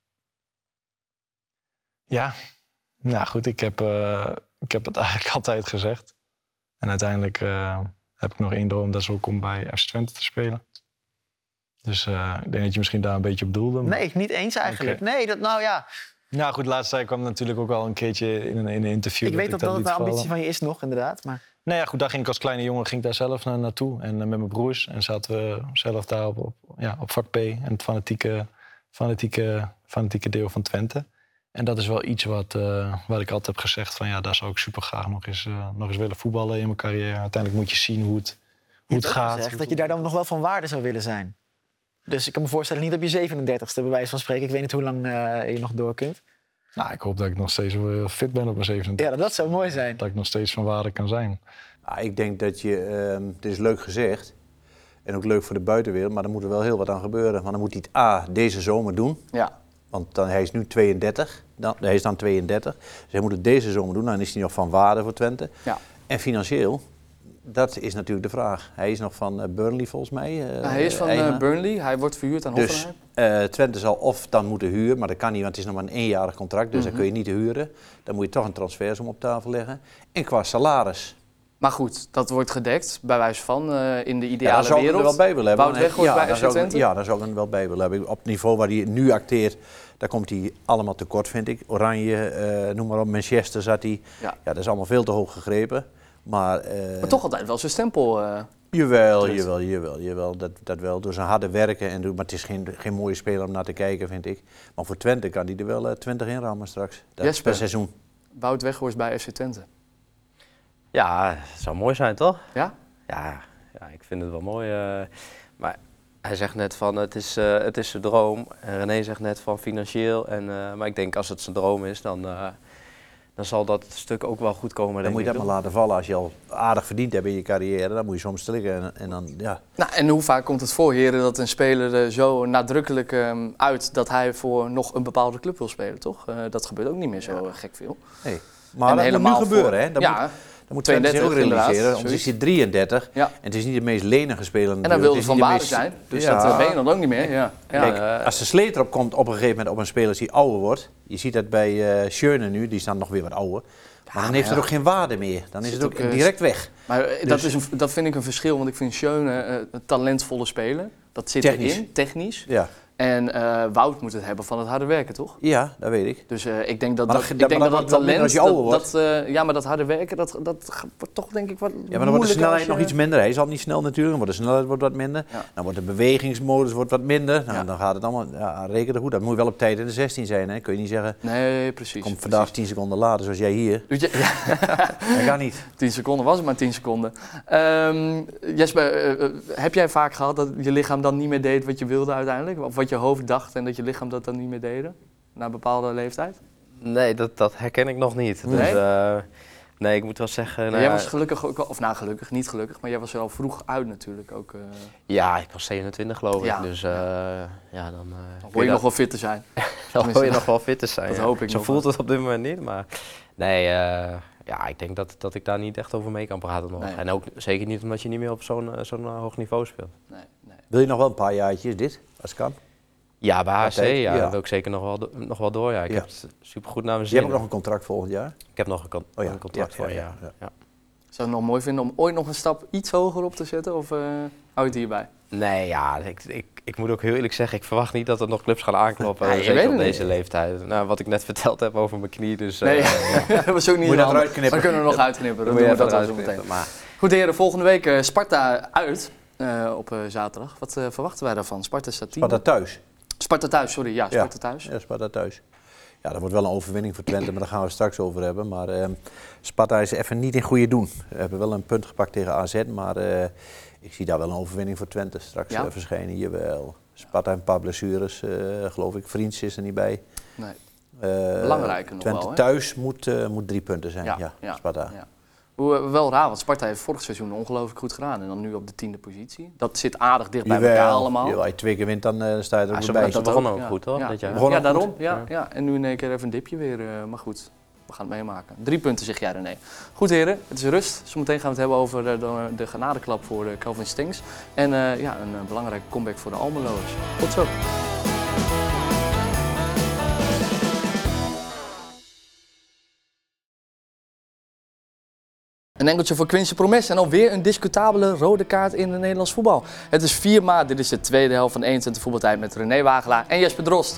Ja, nou goed, ik heb, uh, ik heb het eigenlijk altijd gezegd. En uiteindelijk uh, heb ik nog één droom, dat is ook om bij F C Twente te spelen. Dus uh, ik denk dat je misschien daar een beetje op doelde. Maar... Nee, niet eens eigenlijk. Okay. Nee, dat nou ja. Nou goed, laatst tijd kwam natuurlijk ook al een keertje in een, in een interview. Ik weet dat dat, dat liet een ambitie vallen. van je is nog, inderdaad. Maar... Nou ja, goed, daar ging ik als kleine jongen ging ik daar zelf naar, naartoe. En uh, met mijn broers. En zaten we zelf daar op, op, ja, op vak P. En het fanatieke, fanatieke, fanatieke deel van Twente. En dat is wel iets wat, uh, wat ik altijd heb gezegd. Van ja, daar zou ik super graag nog eens, uh, nog eens willen voetballen in mijn carrière. Uiteindelijk moet je zien hoe het, hoe het gaat. Gezegd, dat je daar dan nog wel van waarde zou willen zijn. Dus ik kan me voorstellen, niet op je zevenendertigste bij wijze van spreken. Ik weet niet hoe lang uh, je nog door kunt. Nou, ik hoop dat ik nog steeds wel fit ben op mijn zevenendertig. Ja, dat zou mooi zijn. Dat ik nog steeds van waarde kan zijn. Nou, ik denk dat je, uh, het is leuk gezegd en ook leuk voor de buitenwereld, maar er moet er wel heel wat aan gebeuren. Want dan moet hij het A, deze zomer doen. Ja. Want dan, hij is nu tweeëndertig, dan, hij is dan tweeëndertig. Dus hij moet het deze zomer doen, dan is hij nog van waarde voor Twente. Ja. En financieel, dat is natuurlijk de vraag. Hij is nog van uh, Burnley volgens mij. Uh, Nou, hij is van uh, Burnley, hij wordt verhuurd aan Dus Hoffenheim. uh, Twente zal of dan moeten huren, maar dat kan niet, want het is nog maar een eenjarig contract. Dus Mm-hmm. dan kun je niet huren. Dan moet je toch een transfersom op tafel leggen. En qua salaris. Maar goed, dat wordt gedekt, bij wijze van, uh, in de ideale Ja, dan zou ik wereld. er wel bij willen hebben. Wout Weghorst ja, bij dan F C zou ik- Twente? Ja, daar zou ik hem wel bij willen hebben. Op het niveau waar hij nu acteert, daar komt hij allemaal tekort, vind ik. Oranje, uh, noem maar op, Manchester zat hij. Ja. Ja, dat is allemaal veel te hoog gegrepen. Maar, uh, Maar toch altijd wel zijn stempel. Uh, Jawel, Twente. jawel, jawel, jawel. Dat, dat wel. Door zijn harde werken. En door, maar het is geen, geen mooie speler om naar te kijken, vind ik. Maar voor Twente kan hij er wel uh, twintig in rammen straks. Dat Jesper. per seizoen. Wout Weghorst bij F C Twente. Ja, het zou mooi zijn, toch? Ja? Ja, ja ik vind het wel mooi. Uh, maar hij zegt net van, het is, uh, het is zijn droom. En René zegt net van financieel. En, uh, maar ik denk, als het zijn droom is, dan, uh, dan zal dat stuk ook wel goed komen. Dan moet je dat ik. maar laten vallen. Als je al aardig verdiend hebt in je carrière, dan moet je soms slikken. En, en dan, ja. Nou, en hoe vaak komt het voor, heren, dat een speler er zo nadrukkelijk um, uit dat hij voor nog een bepaalde club wil spelen, toch? Uh, dat gebeurt ook niet meer zo Ja. gek veel. Nee. Maar dat moet nu gebeuren, hè? Dat ja, moet, dat moet Twente zich ook tweeëndertig realiseren. inderdaad, Anders is hij drieëntertig. Ja. En het is niet de meest lenige speler. En dan wil hij van waarde zijn, dus ja. dat uh, ben je dan ook niet meer. Ja. Ja. Kijk, uh, als de sleet erop komt op een gegeven moment op een speler die ouder wordt. Je ziet dat bij uh, Schöne nu, die is dan nog weer wat ouder. Maar dan heeft ja. het ook geen waarde meer. Dan is Zit het ook ook, uh, direct weg. Maar uh, Dus- dat, is een, dat vind ik een verschil, want ik vind Schöne uh, een talentvolle speler. Dat zit Technisch. erin, technisch. Ja. En uh, Wout moet het hebben van het harde werken, toch? Ja, dat weet ik. Dus uh, ik denk dat maar dat, dat, ik denk dat, dat, dat, dat dat talent, dat, dat, uh, ja, maar dat harde werken, dat, dat wordt toch denk ik wat Ja, maar dan wordt de snelheid je... nog iets minder. Hij is al niet snel natuurlijk, maar de snelheid wordt wat minder. Ja. Dan wordt de bewegingsmodus wordt wat minder. Nou, ja. Dan gaat het allemaal, ja, reken er goed. Dat moet je wel op tijd in de zestien zijn, hè? Kun je niet zeggen, nee, precies. Kom vandaag precies. tien seconden later, zoals jij hier. Je, ja. Dat gaat niet. tien seconden was het maar tien seconden. Um, Jesper, uh, heb jij vaak gehad dat je lichaam dan niet meer deed wat je wilde uiteindelijk? Of wat je hoofd dacht en dat je lichaam dat dan niet meer deden? Na een bepaalde leeftijd? Nee, dat, dat herken ik nog niet. Nee? Dus, uh, nee, ik moet wel zeggen... Nou, jij was gelukkig ook, of nou gelukkig, niet gelukkig, maar jij was er al vroeg uit natuurlijk ook. Uh... Ja, ik was zevenentwintig geloof ik, ja. dus uh, ja, dan... Uh, dan hoor je nog wel fit te zijn. Dan hoor je nog wel fit te zijn, Dat ja. hoop ik Zo nog voelt wel. het op dit moment niet, maar... Nee, uh, ja, ik denk dat, dat ik daar niet echt over mee kan praten nog. Nee. En ook zeker niet omdat je niet meer op zo'n zo'n uh, hoog niveau speelt. Nee, nee. Wil je nog wel een paar jaartjes dit, als het kan? Ja, bij H C, ja, ja. dat wil ik zeker nog wel, do nog wel door. Ja. Ik ja. heb het supergoed naar mijn zin. Je hebt ook nog een contract volgend jaar? Ik heb nog een, con oh, ja. een contract ja, voor ja, een jaar. Ja, ja. Ja. Zou je het nog mooi vinden om ooit nog een stap iets hoger op te zetten of uh, hou je het hierbij? Nee, ja, ik, ik, ik moet ook heel eerlijk zeggen, ik verwacht niet dat er nog clubs gaan aankloppen. Ja, uh, zeker op deze niet. leeftijd. Nou, wat ik net verteld heb over mijn knie, dus... Uh, nee, ja. dat was ook niet moet handig. eruit knippen. Dan kunnen we nog uitknippen, dan moet doen we je dat even zo meteen. Maar... Goed heren, volgende week uh, Sparta uit uh, op uh, zaterdag. Wat uh, verwachten wij daarvan? Sparta staat tien. Sparta thuis. Sparta thuis, sorry. Ja, Sparta ja. thuis. Ja, Sparta thuis. Ja, dat wordt wel een overwinning voor Twente, maar daar gaan we het straks over hebben. Maar uh, Sparta is even niet in goede doen. We hebben wel een punt gepakt tegen A Z, maar uh, ik zie daar wel een overwinning voor Twente straks ja? uh, verschijnen. Jawel. Sparta en een paar blessures, uh, geloof ik. Vriends is er niet bij. Nee. Uh, Belangrijke nog Twente wel, hè? thuis moet, uh, moet drie punten zijn, ja, ja, ja Sparta. Ja. Hoe, uh, wel raar, want Sparta heeft vorig seizoen ongelooflijk goed gedaan. En dan nu op de tiende positie. Dat zit aardig dicht bij Jawel, elkaar allemaal. Jawel, als je twee keer wint, dan uh, sta je er ook ja, bij. Dat begon ook goed, hoor. Ja, dit jaar. ja, ja daarom. Goed. Ja, ja. En nu in één keer even een dipje weer. Uh, maar goed, we gaan het meemaken. Drie punten, zeg jij René. Goed heren, het is rust. Zometeen gaan we het hebben over de, de, de genadeklap voor de Kelvin Stings. En uh, ja, een uh, belangrijke comeback voor de Almeloers. Tot zo. Een enkeltje voor Quincy Promes en alweer een discutabele rode kaart in het Nederlands voetbal. Het is vier maart, dit is de tweede helft van eenentwintig voetbaltijd met René Wagelaar en Jesper Drost.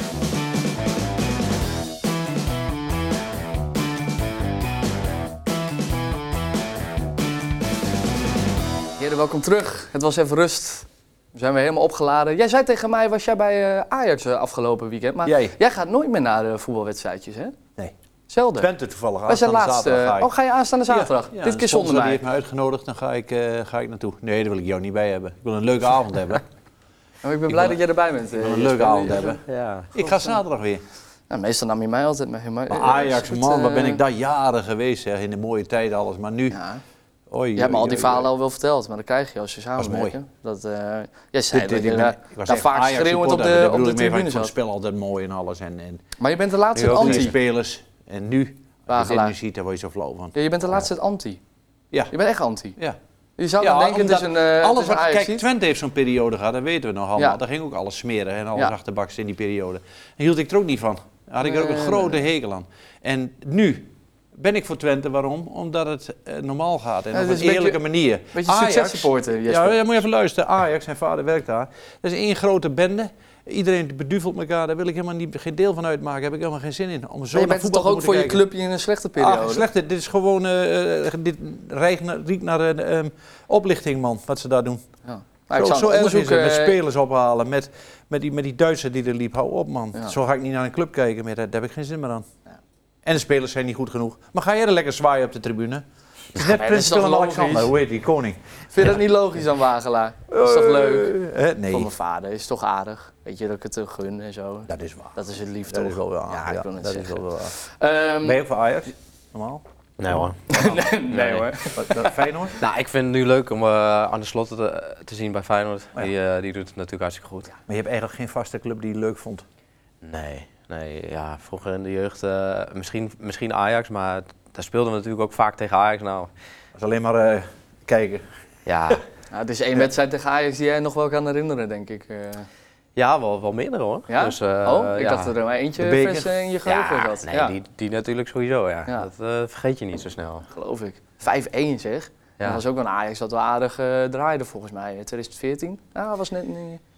Heren, welkom terug. Het was even rust. We zijn weer helemaal opgeladen. Jij zei tegen mij, was jij bij uh, Ajax uh, afgelopen weekend, maar jij. jij gaat nooit meer naar de voetbalwedstrijdjes, hè? Nee. Zelden. Twente toevallig. Wij zijn laatst. Uh, oh, ga je aanstaande zaterdag? Ja, ja, Dit keer zonder mij. Die heeft me uitgenodigd, dan ga ik, uh, ga ik naartoe. Nee, daar wil ik jou niet bij hebben. Ik wil een leuke avond hebben. Maar ik ben ik blij wil, dat jij erbij bent. Ik wil een leuke avond hebben. Ja. Ik ga zaterdag weer. Ja, meestal nam je mij altijd mee. Maar, maar Ajax, goed, man, uh, waar ben ik daar jaren geweest, zeg, in de mooie tijd alles. Maar nu... Ja. Oei, je hebt me al die oei, verhalen oei. al wel verteld, maar dat krijg je als je samenwerkt. Dat, uh, jij zei dit, dat dit, je ben, daar, daar vaak schreeuwend op de, op de tribune zat. Het spel altijd mooi en alles. En, en maar je bent de laatste anti. spelers. En nu, als je dit nu ziet, daar word je zo flauw van. Ja, je bent de laatste anti. Ja. Je bent echt anti. Ja. Je zou ja, dan denken, het is een uh, alles wat, Ajax. Kijk, Twente heeft zo'n periode gehad, dat weten we nog allemaal. Ja. Daar ging ook alles smeren en alles ja. achterbaks in die periode. En hield ik er ook niet van. Daar had ik er ook een nee, grote nee, nee. hekel aan. En nu ben ik voor Twente, waarom? Omdat het uh, normaal gaat en ja, op een eerlijke beetje, manier. Een beetje successupporter, Jesper. Ja, moet je even luisteren. Ajax, zijn vader werkt daar. Dat is één grote bende. Iedereen beduvelt elkaar, daar wil ik helemaal niet, geen deel van uitmaken. Daar heb ik helemaal geen zin in. Om zo je bent toch ook voor kijken. je clubje in een slechte periode? Ah, slechte. Dit is gewoon, uh, dit riekt naar een um, oplichting, man, wat ze daar doen. Ja. Nou, zo zo erg is het, met spelers ophalen, met, met, die, met die Duitser die er liep. Hou op, man. Ja. Zo ga ik niet naar een club kijken meer, daar heb ik geen zin meer aan. Ja. En de spelers zijn niet goed genoeg. Maar ga jij er lekker zwaaien op de tribune? Het is net Prins Willem-Alexander, hoe heet die, koning. Vind je ja. dat niet logisch aan Wagelaar? Dat is toch leuk? Uh, nee. Voor mijn vader is toch aardig. Weet je dat ik het uh, gun en zo. Dat is waar. Dat is het lief dat toch? Is wel waar. Ja, ja, ik wil het dat zeggen. is wel waar. Um, ben je ook voor Ajax? Normaal? Nee hoor. nee, nee hoor. Feyenoord? Nou, ik vind het nu leuk om uh, Arne Slot te, te zien bij Feyenoord. Oh ja. die, uh, die doet het natuurlijk hartstikke goed. Maar je hebt eigenlijk geen vaste club die je leuk vond? Nee, nee ja, vroeger in de jeugd uh, misschien, misschien Ajax, maar daar speelden we natuurlijk ook vaak tegen Ajax. Nou, dat is alleen maar uh, kijken. Ja. Nou, het is één wedstrijd tegen Ajax die jij nog wel kan herinneren, denk ik. Uh. Ja, wel, wel meerdere hoor. Ja? Dus, uh, oh, ik ja. dacht er maar eentje vers in je geheugen ja, had. Nee, ja, die, die natuurlijk sowieso, ja. ja. Dat uh, vergeet je niet zo snel. Geloof ik. vijf-één zeg. Ja. Dat was ook een Ajax dat wel aardig uh, draaide volgens mij. twintig veertien? Ja, was net niet...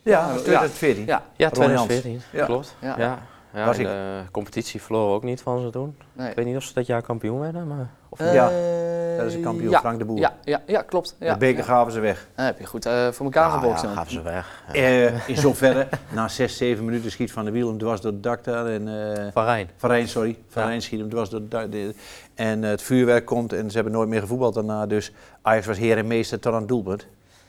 Ja, dat was twintig veertien. Ja, Ja, Ron Jans. twintig veertien, Ja. klopt. Ja. Ja. Ja, Was en ik. de competitie verloren ook niet van ze toen. nee. Ik weet niet of ze dat jaar kampioen werden, maar... Of Eh, Ja, dat is een kampioen, ja, Frank de Boer. Ja, ja, ja klopt. Ja, de beker ja. gaven ze weg. Dat heb je goed uh, voor elkaar Ah, gebokst. ja, dan. gaven ze weg. Ja. Eh, in zoverre, na zes, zeven minuten schiet Van der Wiel hem dwars door het dak daar. En, eh, Van Rijn. Van Rijn, sorry. Van Ja. Rijn schiet hem dwars door het dak. De- En eh, het vuurwerk komt en ze hebben nooit meer gevoetbald daarna. Dus Ajax was heer en meester tot aan het doelpunt.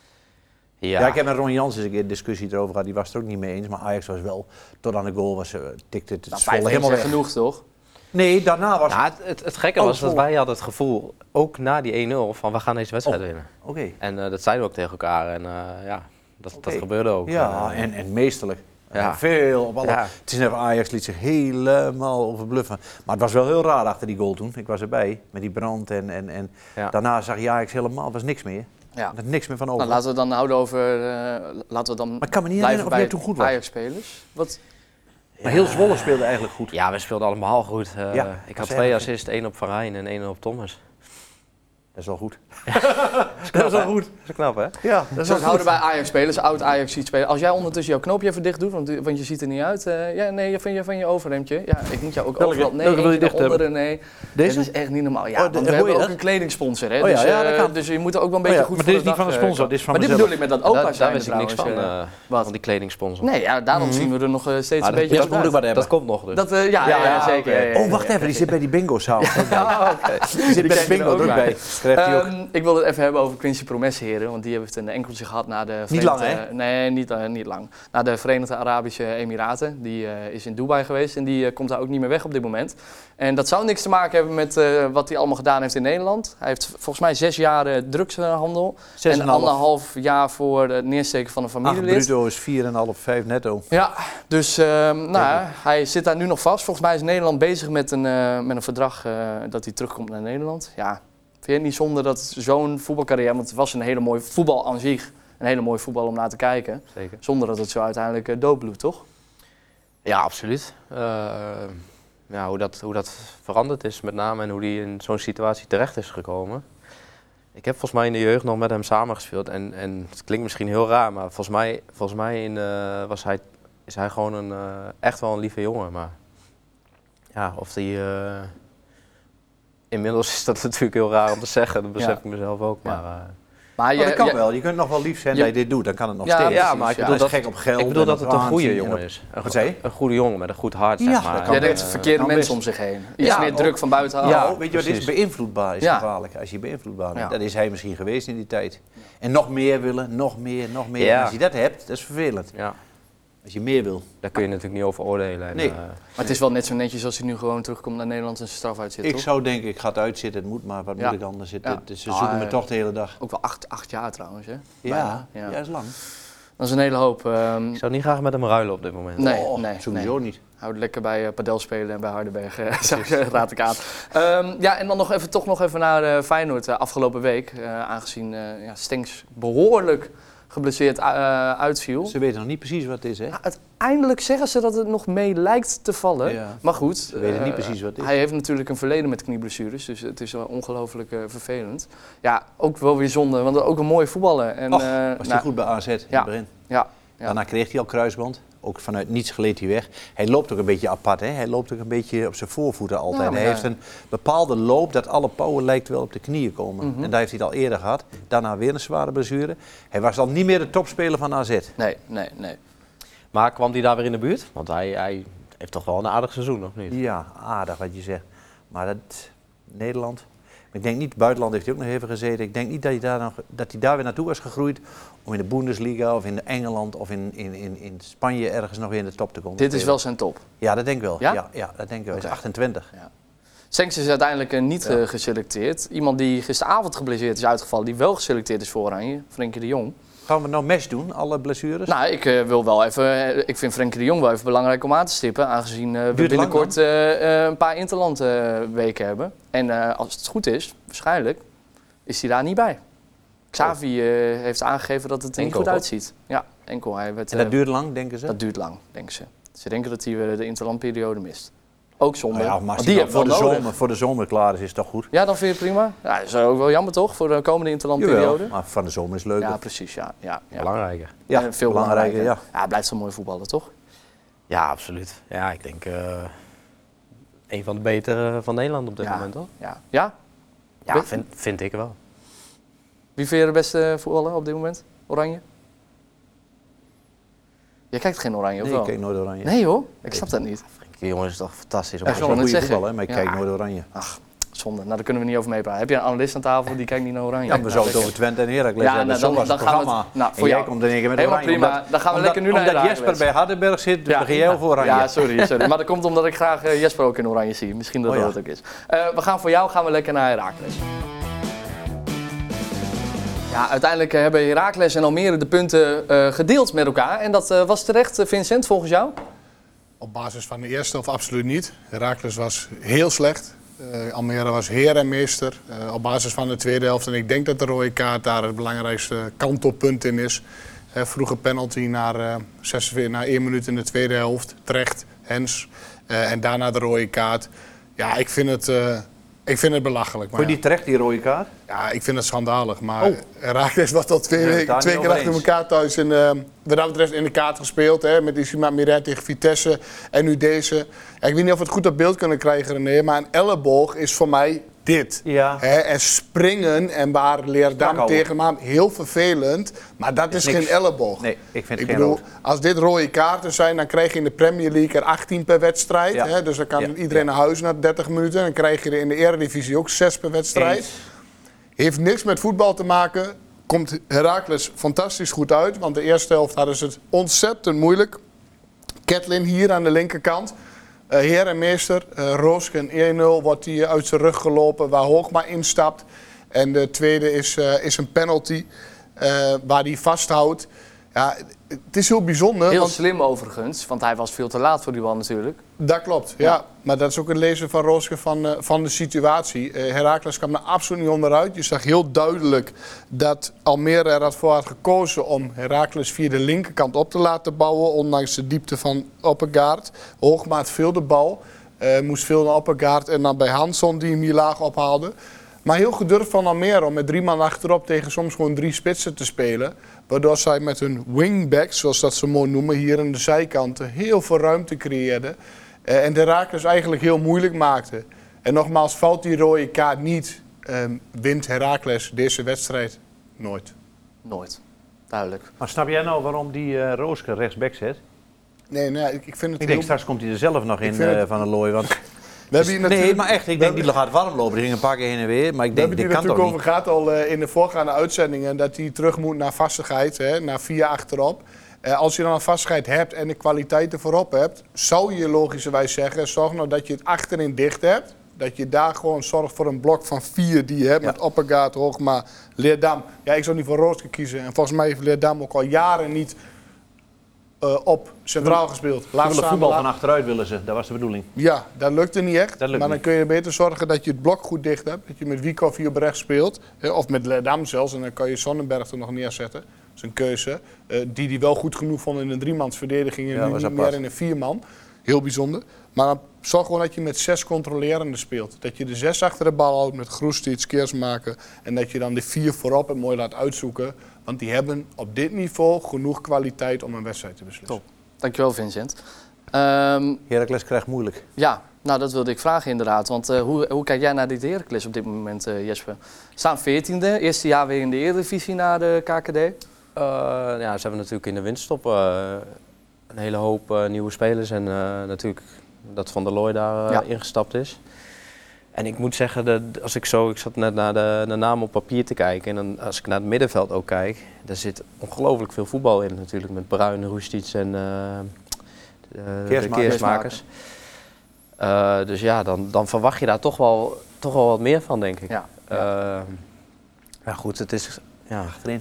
Ja, Ja, ik heb met Ron Jans eens een keer een discussie erover gehad. Die was het er ook niet mee eens. Maar Ajax was wel, tot aan de goal, was, uh, tikte het Nou, Zwolle vijf helemaal is weg. genoeg, toch? Nee, daarna was Ja, het... het, het, het gekke Alles was dat vol. wij hadden het gevoel, ook na die één nul, van we gaan deze wedstrijd Oh. winnen. Oké. En uh, dat zeiden we ook tegen elkaar en uh, ja, dat, Oké. dat gebeurde ook. Ja, Uh, en, en meesterlijk. Ja. Ja. Veel op alle... Ja. Het is net Ajax liet zich helemaal overbluffen. Maar het was wel heel raar achter die goal toen. Ik was erbij, met die brand en, en, en Ja. daarna zag je Ajax helemaal, was niks meer. Ja. Er was niks meer van over. Nou, laten we het dan houden over. Uh, laten we dan Maar ik kan me niet blijven herinneren of bij jij toen goed was. Ajax-spelers. Wat? Maar heel Zwolle speelde eigenlijk goed. Ja, we speelden allemaal goed. Uh, Ja, ik dat had is twee erg. assists, één op Van Rijn en één op Thomas. Dat is wel goed. Dat is wel goed. Dat is knap, hè? Ja, dat is Zullen we wel het houden goed. bij Ajax-spelers, oud Ajax-spelers. Als jij ondertussen jouw knoopje even dicht doet, want, want je ziet er niet uit. Uh, ja, nee, van je, van je overhemdje. Ja, ik moet jou ook Welke- overal... Nee, welke wil je eentje dicht daaronder, nee. Deze? Dat is echt niet normaal. Ja, Oh, de- want we hoor je hebben ook dat? een kledingsponsor, hè. Oh ja, dus, ja, dat uh, kan. dus je moet er ook wel een Oh beetje ja, goed maar voor dit is de niet van dag, de sponsor, uh, dit is van Maar dit mezelf. bedoel ik met dat opa Daar, zijn daar wist ik niks van, trouwens, uh, uh, wat? van die kledingsponsor. Nee, ja, daarom Mhm. zien we er nog uh, steeds Ah, een dat- beetje dat uit. moet ik wat hebben. Dat komt nog dus. Dat, uh, ja, ja, ja, zeker. oké. ja, ja, Oh, wacht ja, even, die zit bij die bingo-zaal. Ja, oké. Die zit bij de krijg je er bingo ook er ook bij. bij. Krijgt hij ook. Um, ik wil het even hebben over Quincy Promes, heren, want die heeft een enkeltje gehad na de Niet lang, Verenigde- hè? Nee, niet, uh, niet lang. Na de Verenigde Arabische Emiraten. Die uh, is in Dubai geweest en die uh, komt daar ook niet meer weg op dit moment. En dat zou niks te maken hebben met uh, wat hij allemaal gedaan heeft in Nederland. Hij heeft volgens mij zes jaar uh, drugshandel Zes en en een half. anderhalf jaar voor het neersteken van een Acht familielid. bruto is vier komma vijf, vijf netto. Ja, dus uh, nou, ja, hij zit daar nu nog vast. Volgens mij is Nederland bezig met een, uh, met een verdrag uh, dat hij terugkomt naar Nederland. Ja, vind je het niet zonde dat zo'n voetbalcarrière, want het was een hele mooie voetbal aan zich, een hele mooie voetbal om naar te kijken. Zeker. Zonder dat het zo uiteindelijk uh, doodbloedt, toch? Ja, absoluut. Uh, ja, hoe, dat, hoe dat veranderd is met name en hoe hij in zo'n situatie terecht is gekomen. Ik heb volgens mij in de jeugd nog met hem samengespeeld en, en het klinkt misschien heel raar, maar volgens mij, volgens mij in, uh, was hij, is hij gewoon een, uh, echt wel een lieve jongen. Maar ja, of hij... Uh, inmiddels is dat natuurlijk heel raar om te zeggen, dat besef Ja. ik mezelf ook. Maar, uh, Maar Maar je, dat kan je- wel. Je kunt nog wel lief zijn je- dat je dit doet. Dan kan het nog Ja, steeds. precies, ja, maar ik ja. bedoel Dat dat, is gek op geld. ik bedoel en dat op het een goede aanzien en jongen op- is. Een, Wat zei je? een goede jongen met een goed hart, Ja, zeg maar. dat kan Jij best. denkt Eh, verkeerde kan mensen best. om zich heen. Iets Ja, meer ook- druk van buitenaf. Ja, Oh, weet je wat is? precies. Beïnvloedbaar is Ja. gevaarlijk. Als je beïnvloedbaar bent. Ja. Dat is hij misschien geweest in die tijd. En nog meer willen, nog meer, nog meer. Ja. En als je dat hebt, dat is vervelend. Ja, Als je meer wil. daar kun je natuurlijk niet over oordelen. En, Nee. eh, Maar het is wel net zo netjes als hij nu gewoon terugkomt naar Nederland en zijn straf uitzit, Ik toch? zou denken, ik ga het uitzitten. Het moet maar. Wat Ja. moet ik anders zitten? Ja. Het- Ze Ah, zoeken me ja. toch de hele dag. Ook wel acht, acht jaar trouwens, hè? Ja, Bijna, ja. ja. is lang. Dat is een hele hoop. ehm, ik zou niet graag met hem ruilen op dit moment. Nee, Oh, nee, sowieso niet. Houd lekker bij uh, padel spelen en bij Hardenberg, uh, zou ik zeggen, raad ik aan. Um, ja, en dan nog even, toch nog even naar uh, Feyenoord uh, afgelopen week. Uh, aangezien uh, ja, Stenks behoorlijk geblesseerd uh, uitviel. Ze weten nog niet precies wat het is, hè? Ja, uiteindelijk zeggen ze dat het nog mee lijkt te vallen. Ja. Maar goed, Ze weten uh, niet precies wat het is. hij heeft natuurlijk een verleden met knieblessures. Dus het is wel ongelooflijk uh, vervelend. Ja, ook wel weer zonde, want ook een mooie voetballer. En, Och, uh, was hij nou, goed bij A Z in ja. het begin. Ja, ja. Daarna kreeg hij al kruisband. Ook vanuit niets gleed hij weg. Hij loopt ook een beetje apart, hè? Hij loopt ook een beetje op zijn voorvoeten altijd. Ja, maar hij ja. heeft een bepaalde loop dat alle power lijkt wel op de knieën komen. Mhm. En daar heeft hij het al eerder gehad. Daarna weer een zware blessure. Hij was al niet meer de topspeler van A Z. Nee, nee, nee. Maar kwam hij daar weer in de buurt? Want hij, hij heeft toch wel een aardig seizoen, of niet? Ja, aardig wat je zegt. Maar dat, Nederland... Ik denk niet, buitenland heeft hij ook nog even gezeten. Ik denk niet dat hij daar, nog, dat hij daar weer naartoe was gegroeid om in de Bundesliga of in Engeland of in, in, in, in Spanje ergens nog weer in de top te komen. Dit is spelen. wel zijn top. Ja, dat denk ik wel. Ja? Ja, ja, dat denk ik wel. Hij Oké. is achtentwintig. Stenks is uiteindelijk uh, niet Ja. uh, geselecteerd. Iemand die gisteravond geblesseerd is uitgevallen, die wel geselecteerd is voor Oranje, Frenkie de Jong. Gaan we nou match doen, alle blessures? Nou, ik uh, wil wel even. Uh, ik vind Frenkie de Jong wel even belangrijk om aan te stippen, aangezien uh, we Duurt lang binnenkort uh, uh, een paar interland uh, weken hebben. En uh, als het goed is, waarschijnlijk, is hij daar niet bij. Xavi uh, heeft aangegeven dat het er niet Enkel, goed toch? uitziet. Ja, enkel. Hij werd, en dat uh, duurt lang, denken ze? dat duurt lang, denken ze. Ze denken dat hij uh, de interlandperiode mist. Ook zonde. Nou ja, maar Want als die die hebben voor, de wel nodig. zomer, voor de zomer klaar is, is het toch goed? Ja, dan vind je het prima. Ja, dat is ook wel jammer toch, voor de komende interlandperiode. Jawel, maar van de zomer is het leuker. Ja, precies. Ja, ja, ja. Belangrijker. Ja, En veel belangrijker, belangrijker. ja. Ja, blijft zo mooi voetballen, toch? Ja, absoluut. Ja, ik denk uh, een van de betere van Nederland op dit ja. moment, toch? Ja, ja? Ja, vind, vind ik wel. Wie vind je de beste voetballer op dit moment? Oranje? Jij kijkt geen Oranje, of Nee, wel? ik kijk nooit Oranje. Nee hoor, ik snap dat niet. Die jongen is toch fantastisch. Op Hij Ja, is ik wel een wil goede net voetballer, maar ik zeggen. kijk Ja. nooit Oranje. Ach, zonde. Nou, daar kunnen we niet over meepraten. Heb je een analist aan tafel die kijkt niet naar Oranje? Ja, we Nou, zouden het lekker. over Twente en Heracles Ja, hebben. nou, Zo dan- was dan het gaan we het- programma. nou, voor en jij jou. komt in één keer met Helemaal Oranje. prima. Omdat, Dan gaan we omdat, lekker nu naar Omdat Heracles. Jesper bij Hardenberg zit, Ja. begin jij voor Oranje. Ja, sorry, sorry. Maar dat komt omdat ik graag uh, Jesper ook in Oranje zie. Misschien dat Oh, ja. dat het ook is. Uh, we gaan voor jou gaan we lekker naar Heracles. Ja, uiteindelijk hebben Heracles en Almere de punten uh, gedeeld met elkaar. En dat uh, was terecht, Vincent, volgens jou? Op basis van de eerste helft absoluut niet. Heracles was heel slecht. Uh, Almere was heer en meester. Uh, op basis van de tweede helft. En ik denk dat de rode kaart daar het belangrijkste kantelpunt in is. Uh, vroege penalty naar, uh, zesenveertig, na één minuut in de tweede helft. Terecht, Hens. Uh, en daarna de rode kaart. Ja, ik vind het, uh, ik vind het belachelijk. Maar Vond je die terecht, die rode kaart? ja, ik vind het schandalig. Maar Oh. Heracles was al twee, Ja, weken- daar twee niet keer over achter eens. elkaar thuis. En, uh, wat dat betreft in de kaart gespeeld. Hè, met Isima Miret tegen Vitesse. En nu deze. Ja, ik weet niet of we het goed op beeld kunnen krijgen, René. Maar een elleboog is voor mij dit. Ja. Hè, en springen en waar Leerdam Nakhouden. tegen hem aan. Heel vervelend. Maar dat is niks. geen elleboog. Nee, ik vind het Ik geen bedoel, rood. als dit rode kaarten zijn, dan krijg je in de Premier League er achttien per wedstrijd. Ja. Hè, dus dan kan Ja. iedereen naar huis na dertig minuten. Dan krijg je er in de Eredivisie ook zes per wedstrijd. Eens. Heeft niks met voetbal te maken. Komt Heracles fantastisch goed uit. Want de eerste helft hadden ze het ontzettend moeilijk. Ketlin hier aan de linkerkant. Uh, heer en meester. Uh, Roosken één nul wordt hij uit zijn rug gelopen. Waar Hoogma instapt. En de tweede is, uh, is een penalty. Uh, waar hij vasthoudt. Ja, het is heel bijzonder. Heel want slim overigens, want hij was veel te laat voor die bal natuurlijk. dat klopt, ja. Ja. Maar dat is ook het lezen van Rooske van, uh, van de situatie. Uh, Heracles kwam er absoluut niet onderuit. Je zag heel duidelijk dat Almere ervoor had gekozen om Heracles via de linkerkant op te laten bouwen. Ondanks de diepte van Oppegaard. Hoogmaat veel de bal. Uh, moest veel naar Oppegaard en dan bij Hansson die hem hier laag ophaalde. Maar heel gedurfd van Almere om met drie man achterop tegen soms gewoon drie spitsen te spelen. Waardoor zij met hun wingbacks, zoals dat ze mooi noemen, hier aan de zijkanten heel veel ruimte creëerden. Uh, en de Heracles eigenlijk heel moeilijk maakten. En nogmaals, valt die rode kaart niet, um, wint Heracles deze wedstrijd nooit. Nooit. Duidelijk. Maar snap jij nou waarom die uh, Rooske rechtsback zet? Nee, nee, ik, ik vind het Ik heel... denk straks komt hij er zelf nog in vind uh, het- van een looi. Want We hebben hier nee, natuurlijk- maar echt, ik we denk die hebben- gaat warm lopen. Die ging een paar keer heen en weer. Maar ik We denk, hebben dit het kan hier toch natuurlijk niet? over gehad al uh, in de voorgaande uitzendingen. Dat hij terug moet naar vastigheid, hè, naar vier achterop. Uh, als je dan een vastigheid hebt en de kwaliteiten voorop hebt, zou je logischerwijs zeggen, zorg nou dat je het achterin dicht hebt. Dat je daar gewoon zorgt voor een blok van vier die je hebt Ja. met Oppegaard, Hoogma, Leerdam. Ja, ik zou niet voor Rooske kiezen. En volgens mij heeft Leerdam ook al jaren niet uh, op centraal gespeeld. Ze Laat willen staan, voetbal laat- van achteruit willen ze. Dat was de bedoeling. Ja, dat lukte niet echt. Dat lukt maar dan niet. kun je beter zorgen dat je het blok goed dicht hebt. Dat je met Wiekhoff hier op rechts speelt. hè, Of met Leerdam zelfs. En dan kan je Sonnenberg er nog neerzetten. Dat is een keuze. eh, die hij wel goed genoeg vond in een driemansverdediging. En Ja, nu was niet apart. meer in een vierman. Heel bijzonder. Maar dan zorg gewoon dat je met zes controlerende speelt. Dat je de zes achter de bal houdt met Groestiets, Keersmaker. En dat je dan de vier voorop het mooi laat uitzoeken. Want die hebben op dit niveau genoeg kwaliteit om een wedstrijd te beslissen. Top. Dankjewel Vincent. Um, Heracles krijgt moeilijk. ja, nou dat wilde ik vragen inderdaad. Want uh, hoe, hoe kijk jij naar dit Heracles op dit moment, uh, Jesper? Staan veertiende, eerste jaar weer in de Eredivisie na de K K D. Uh, ja, ze hebben natuurlijk in de winterstop uh, een hele hoop uh, nieuwe spelers. En uh, natuurlijk dat Van der Looy daar uh, Ja. ingestapt is. En ik moet zeggen, dat als ik zo, ik zat net naar de, de namen op papier te kijken. En dan, als ik naar het middenveld ook kijk, daar zit ongelooflijk veel voetbal in natuurlijk. Met Bruin, Roestic en uh, de, de Keersmakers. Keersmakers. Uh, dus ja, dan, dan verwacht je daar toch wel, toch wel wat meer van, denk ik. Ja. Uh, ja goed, het is... Ja, Achterin.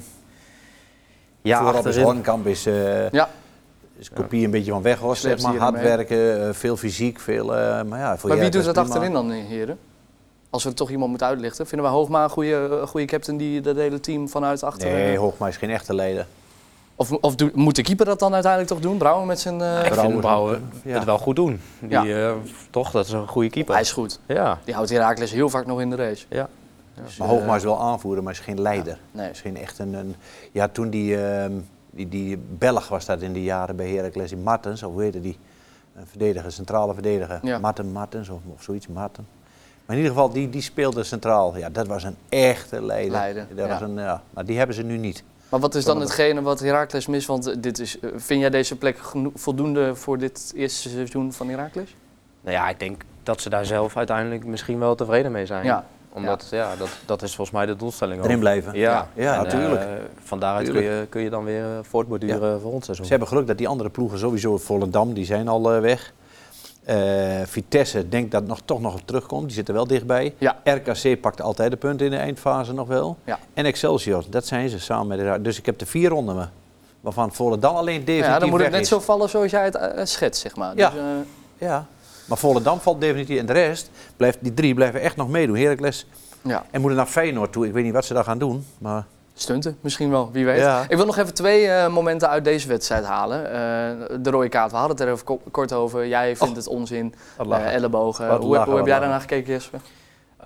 ja Voorop is achterin. Hornkamp is, uh, Ja. is kopie een beetje van Weghorst, zeg Slechts maar. hier Hard ermee. werken, uh, veel fysiek, veel... Uh, maar ja, voor Maar wie Heracles doet dat prima. achterin dan, heren? Als we er toch iemand moeten uitlichten. Vinden wij Hoogma een goede, een goede captain die dat hele team vanuit achteren... Nee, Hoogma is geen echte leider. Of, of doe, moet de keeper dat dan uiteindelijk toch doen? Brouwer met zijn... Uh, ik vind Brouwer ja. het wel goed doen. Die, Ja. uh, toch, dat is een goede keeper. Hij is goed. Ja. Die houdt Heracles heel vaak nog in de race. Ja. Dus, maar Hoogma is wel aanvoerder, maar is geen leider. Ja, nee. Is geen echt een, een... Ja, toen die, uh, die, die Belg was dat in die jaren bij Heracles, die Martens, of hoe heette die? Een verdediger, centrale verdediger. Ja. Marten Martens of, of zoiets, Marten. Maar in ieder geval, die, die speelde centraal. Ja, dat was een echte leider. Leider, Dat ja. was een, ja. Maar die hebben ze nu niet. Maar wat is dan hetgene wat Heracles mist? Want dit is, uh, vind jij deze plek geno- voldoende voor dit eerste seizoen van Heracles? Nou ja, ik denk dat ze daar zelf uiteindelijk misschien wel tevreden mee zijn. Ja. Omdat, ja, dat, dat is volgens mij de doelstelling ook. Erin blijven. Ja, Ja, en, natuurlijk. Uh, van daaruit kun je, kun je dan weer uh, voortborduren volgend seizoen. Ze hebben geluk dat die andere ploegen sowieso, Volendam, die zijn al uh, weg. Uh, Vitesse denkt dat het nog, toch nog op terugkomt, die zitten wel dichtbij. Ja. R K C pakt altijd de punten in de eindfase nog wel. Ja. En Excelsior, dat zijn ze samen met de. Dus ik heb de vier ronden me. Waarvan Volendam alleen definitief Ja, dan moet het weg net is. zo vallen zoals jij het uh, schetst, zeg maar. Ja. Dus, uh, Ja, maar Volendam valt definitief. En de rest, blijft, die drie blijven echt nog meedoen. Heracles ja. en moeten naar Feyenoord toe. Ik weet niet wat ze daar gaan doen. Maar Stunten, misschien wel, wie weet. Ja. Ik wil nog even twee uh, momenten uit deze wedstrijd halen. Uh, de rode kaart, we hadden het er even ko- kort over. Jij vindt Oh. het onzin, wat uh, lachen. ellebogen. Wat Hoe, hoe lachen, heb wat jij lachen. daarna gekeken, Jesper? Uh,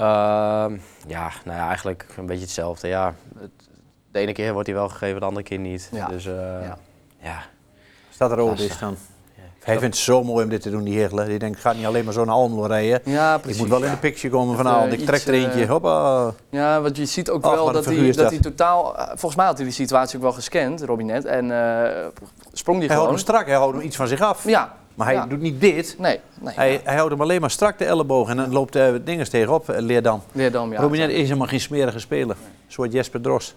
ja, nou ja, eigenlijk een beetje hetzelfde. Ja, het, de ene keer wordt hij wel gegeven, de andere keer niet. Ja. Dus uh, Ja. ja. staat er rood Ja, is dan. Ja. Hij vindt het zo mooi om dit te doen, die Hegelen. Die denkt, ik ga niet alleen maar zo'n Almelo rijden. Ja, precies. Ik moet wel in ja. de picture komen Even, vanavond. Ik iets, trek er eentje. uh, Hoppa. Ja, want je ziet ook Och, wel wat een dat hij, figuur is dat dat. hij totaal... Uh, volgens mij had hij die situatie ook wel gescand, Robinet. En uh, sprong die Hij houdt gewoon. hem strak, hij houdt hem iets van zich af. Ja. Maar hij ja. doet niet dit. Nee, nee. Hij, ja. hij houdt hem alleen maar strak de elleboog. En dan loopt uh, dinges tegenop, uh, Leerdam. Leerdam, ja. Robinet is helemaal geen smerige speler. Een soort Jesper Drost.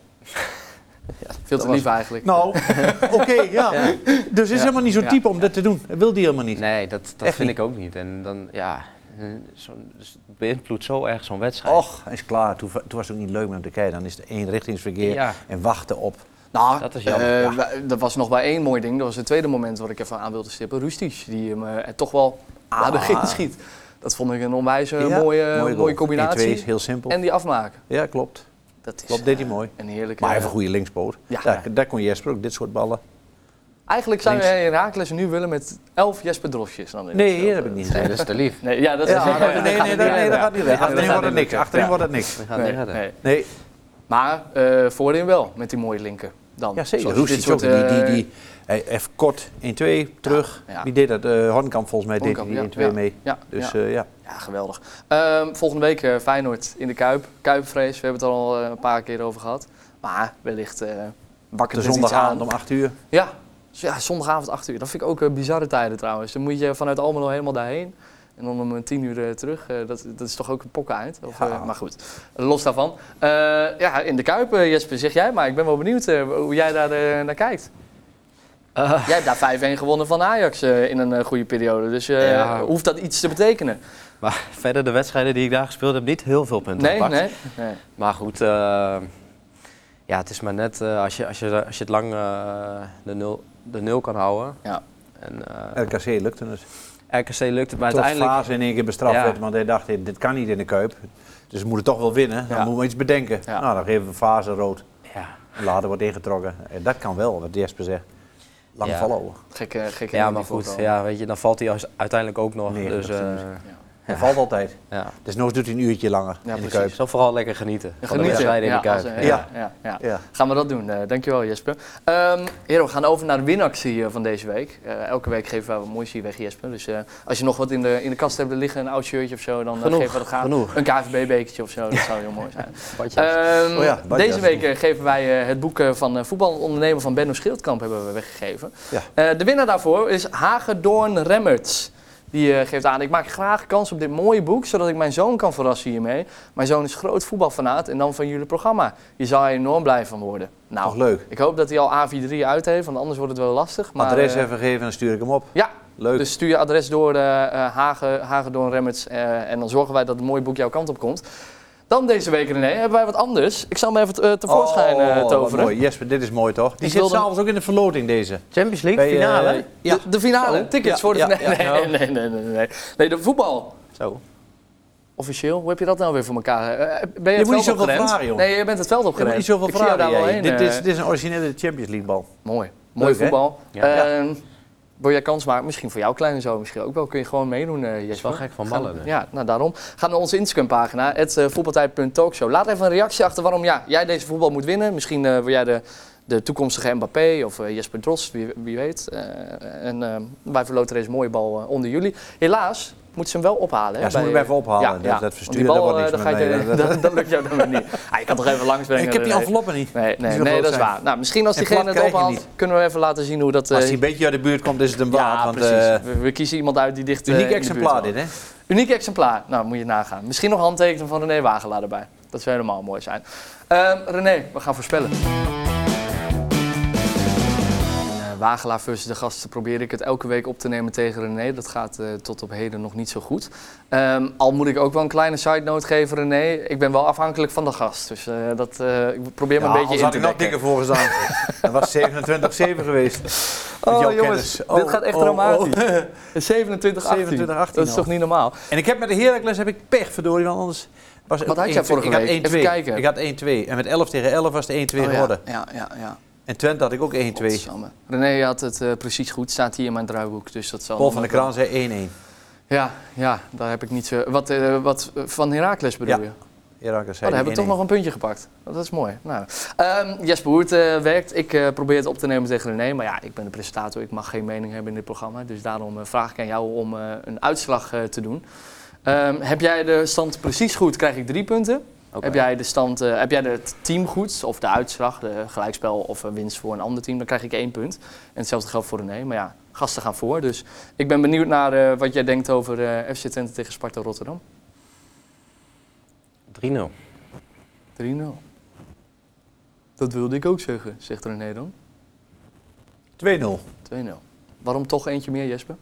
Veel te dat lief was- eigenlijk. Nou, oké, ja. Ja. Dus het is helemaal niet zo'n Ja. type om dit te doen. Dat wil hij helemaal niet. Nee, dat, dat Echt vind niet. ik ook niet. En dan, ja, eh, zo'n- dus het beïnvloedt zo erg zo'n wedstrijd. Och, hij is klaar. Toen, toen was het ook niet leuk met hem te kijken. Dan is het eenrichtingsverkeer Ja. en wachten op. Nou, Dat is jammer, eh, ja. wij- dat was nog bij één mooi ding. Dat was het tweede moment wat ik even aan wilde stippen. Rustic, die hem uh, er toch wel aardig Ja. inschiet. Dat vond ik een onwijs uh, Ja, mooie, mooie mooie, goal. combinatie. één twee is heel simpel. En die afmaken. Ja, klopt. Dat is Klopt, deed hij uh, mooi. een heerlijke... Maar hij heeft een goede linkspoot. Ja. Daar, daar kon Jesper ook dit soort ballen. Eigenlijk zou je links. Heracles nu willen met elf Jesper Drosjes. Dan in Nee, het veld. hier heb ik niet Nee, gezegd. dat is te lief. Nee, ja, dat is... Ja, ja, nee, nee, nee, dat- nee, dat gaat niet weg. Achterin wordt het niks. Achterin Ja. wordt het niks. We gaan Nee, niet redden. nee. Nee, Maar uh, voorin wel, met die mooie linker. Dan. ja zeker. Zoals Roestic dit soort, ook. Die, die, uh, die, hij heeft kort één twee terug. ja. Wie deed dat? Uh, Hornkamp volgens mij deed Hornkamp, die ja, één twee ja. mee. Ja, Dus ja. uh, ja. Ja, geweldig. Um, volgende week uh, Feyenoord in de Kuip. Kuipvrees, we hebben het er al uh, een paar keer over gehad. Maar wellicht uh, wakker De het iets zondagavond aan. om acht uur. Ja. Dus ja, zondagavond acht uur. Dat vind ik ook uh, bizarre tijden trouwens. Dan moet je vanuit Almelo helemaal daarheen. En dan om tien uur uh, terug. Uh, dat, dat is toch ook een pokkeneind. Of, Ja. uh, maar goed, los daarvan. Uh, ja, in de Kuip, uh, Jesper, zeg jij. Maar ik ben wel benieuwd uh, hoe jij daar uh, naar kijkt. Uh, Jij hebt daar vijf een gewonnen van Ajax uh, in een uh, goede periode. Dus uh, Ja. hoeft dat iets te betekenen? Maar verder de wedstrijden die ik daar gespeeld heb, niet heel veel punten Nee, gepakt. nee, nee. Maar goed, uh, ja, het is maar net uh, als, je, als, je, als je het lang uh, de, nul, de nul kan houden. Ja. En, uh, R K C lukte het. R K C lukt het, maar Tot uiteindelijk... Fase in één keer bestraft Ja. werd, want hij dacht, dit kan niet in de Kuip. Dus we moeten toch wel winnen. Dan Ja. moeten we iets bedenken. Ja. Nou, dan geven we Fase rood. Ja, En later wordt ingetrokken. En dat kan wel, wat Jesper zegt. Lang Ja. volhouden. Gekke, gekke ja dingen maar die goed, voorkomen. ja, weet je, dan valt hij als- uiteindelijk ook nog. Nee, dus, dat uh, is- Ja. Dat valt altijd. ja. Dus nog doet hij een uurtje langer Ja, in de precies. Kuip. Ik zal vooral lekker genieten Ja, van de genieten. wedstrijden in de Ja, Kuip. als- Ja. ja, ja, ja. Ja. Gaan we dat doen. Uh, dankjewel Jesper. Um, heren, we gaan over naar de winactie uh, van deze week. Uh, elke week geven we wat moois hier weg, Jesper. Dus uh, als je nog wat in de, in de kast hebt liggen, een oud shirtje of zo, dan uh, Genoeg, geven we dat graag. genoeg. Een K V B-bekertje of zo, dat zou heel mooi zijn. Badjas. Um, Oh ja, badjas. deze week uh, geven wij uh, het boek uh, van uh, voetbalondernemer van Benno Schildkamp hebben we weggegeven. Ja. Uh, de winnaar daarvoor is Hagedorn Remmerts. Die uh, geeft aan, ik maak graag kans op dit mooie boek, zodat ik mijn zoon kan verrassen hiermee. Mijn zoon is groot voetbalfanaat en dan van jullie programma. Hier zal hij enorm blij van worden. Nou, Toch leuk. ik hoop dat hij al A vier drie uit heeft, want anders wordt het wel lastig. Maar, Adres uh, even geven en dan stuur ik hem op. Ja, Leuk. dus stuur je adres door uh, uh, Hagen, Hagedorn Remmerts uh, en dan zorgen wij dat het mooie boek jouw kant op komt. Dan deze week, René, hebben wij wat anders. Ik zal hem even uh, tevoorschijn uh, Oh, wat toveren. mooi. Jesper, dit is mooi toch? Die Ik zit wilde- s'avonds ook in de verloting deze. Champions League, Bij, uh, finale. ja. De, de finale, Zo. tickets Ja, voor de ja, finale. ja. Nee, nee, nee, nee, nee. Nee, de voetbal. Zo. Officieel, hoe heb je dat nou weer voor elkaar? Uh, ben je, Je het moet niet veld zoveel opgerend? vragen, joh. Nee, je bent het veld Je moet opgerend. niet zoveel Ik zie jou vragen. daar wel jij. heen. Dit, dit, is, uh, dit is een originele Champions League bal. Mooi. Mooi Leuk, hè? voetbal. Ja. Uh, wil jij kans maken? Misschien voor jouw kleine zoon misschien ook wel. Kun je gewoon meedoen, uh, Jesper. Dat is wel gek van ballen. Gaan, ja, nou daarom. Ga naar onze Instagram-pagina, het uh, voetbaltijd punt talkshow. Laat even een reactie achter waarom ja, jij deze voetbal moet winnen. Misschien uh, wil jij de, de toekomstige Mbappé of uh, Jesper Drost, wie, wie weet. Uh, en uh, wij verloten deze mooie bal uh, onder jullie. Helaas moeten ze hem wel ophalen. Hè, ja, ze moeten hem even ophalen. Ja, ja. Dat, dat versturen, die bal, dat wordt niks uh, meer. Je, Nee, dat, dat lukt jou dan weer niet. Ah, je kan toch even langsbrengen. Ik heb die nee. enveloppen niet. Nee, nee, die nee dat is zijn. waar. Nou, misschien als En diegene plat het krijg je ophaalt, niet. kunnen we even laten zien hoe dat... Uh, als hij een beetje uit de buurt komt, is het een waard. ja, want, precies. Uh, we, we kiezen iemand uit die dicht uh, uniek in de exemplaar buurt dit, hè? Uniek exemplaar. Nou, moet je nagaan. Misschien nog handtekening van René Wagelaar erbij. Dat zou helemaal mooi zijn. Uh, René, we gaan voorspellen. Wagelaar versus de gasten probeer ik het elke week op te nemen tegen René. Dat gaat uh, tot op heden nog niet zo goed. Um, al moet ik ook wel een kleine side note geven, René. Ik ben wel afhankelijk van de gast. Dus uh, dat, uh, ik probeer me ja, een beetje in te had ik nog dikker voor gestaan. Dat was zevenentwintig zeven geweest. Oh jongens, oh, dit gaat echt oh, dramatisch. Oh. zevenentwintig achttien. Dat is toch niet normaal? En ik heb met de Heracles heb ik pech, verdorie, want anders... Was Wat had jij vorige ik week? Had Even kijken. Ik had één twee. En met elf tegen elf was het één twee oh, geworden. Ja, ja, ja. En Twente had ik ook één twee. René had het uh, precies goed, staat hier in mijn draaiboek. Dus dat zal Paul van der Kraan zei één één. Ja, ja, daar heb ik niet zo... Wat, uh, wat van Heracles bedoel ja. je? Heracles oh, dan heb ik toch nog een puntje gepakt. Dat is mooi. Nou, um, Jesper, hoe het uh, werkt. Ik uh, probeer het op te nemen tegen René. Maar ja, ik ben de presentator. Ik mag geen mening hebben in dit programma. Dus daarom uh, vraag ik aan jou om uh, een uitslag uh, te doen. Um, heb jij de stand precies goed, krijg ik drie punten. Okay. Heb jij de stand, uh, heb jij het team goed, of de uitslag, de gelijkspel of een winst voor een ander team, dan krijg ik één punt. En hetzelfde geldt voor René, maar ja, gasten gaan voor. Dus ik ben benieuwd naar uh, wat jij denkt over uh, F C Twente tegen Sparta Rotterdam. drie nul. drie nul. Dat wilde ik ook zeggen, zegt René dan. twee nul. twee nul. Waarom toch eentje meer, Jesper?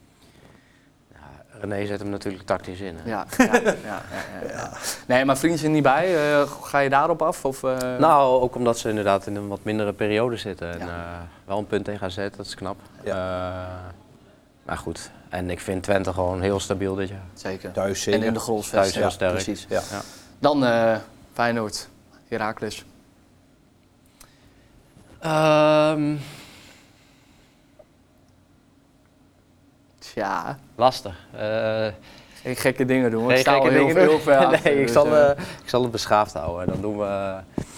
René zet hem natuurlijk tactisch in. Hè? Ja, ja, ja, ja, ja, ja. Nee, maar vrienden zijn niet bij. Uh, ga je daarop af? Of, uh... Nou, ook omdat ze inderdaad in een wat mindere periode zitten. En ja. uh, wel een punt tegen A Z, dat is knap. Ja. Uh, maar goed, en ik vind Twente gewoon heel stabiel dit jaar. Zeker. Thuis zeker. En in de Grolsvesten. Thuis heel ja, sterk. Precies. Ja. Ja. Dan uh, Feyenoord, Heracles. Um, Tja. lastig. Uh, Geen gekke dingen doen. Geen gekke heel, dingen heel ver achter, Nee, ik, dus, zal, uh, uh, ik zal het beschaafd houden. Dan doen we uh,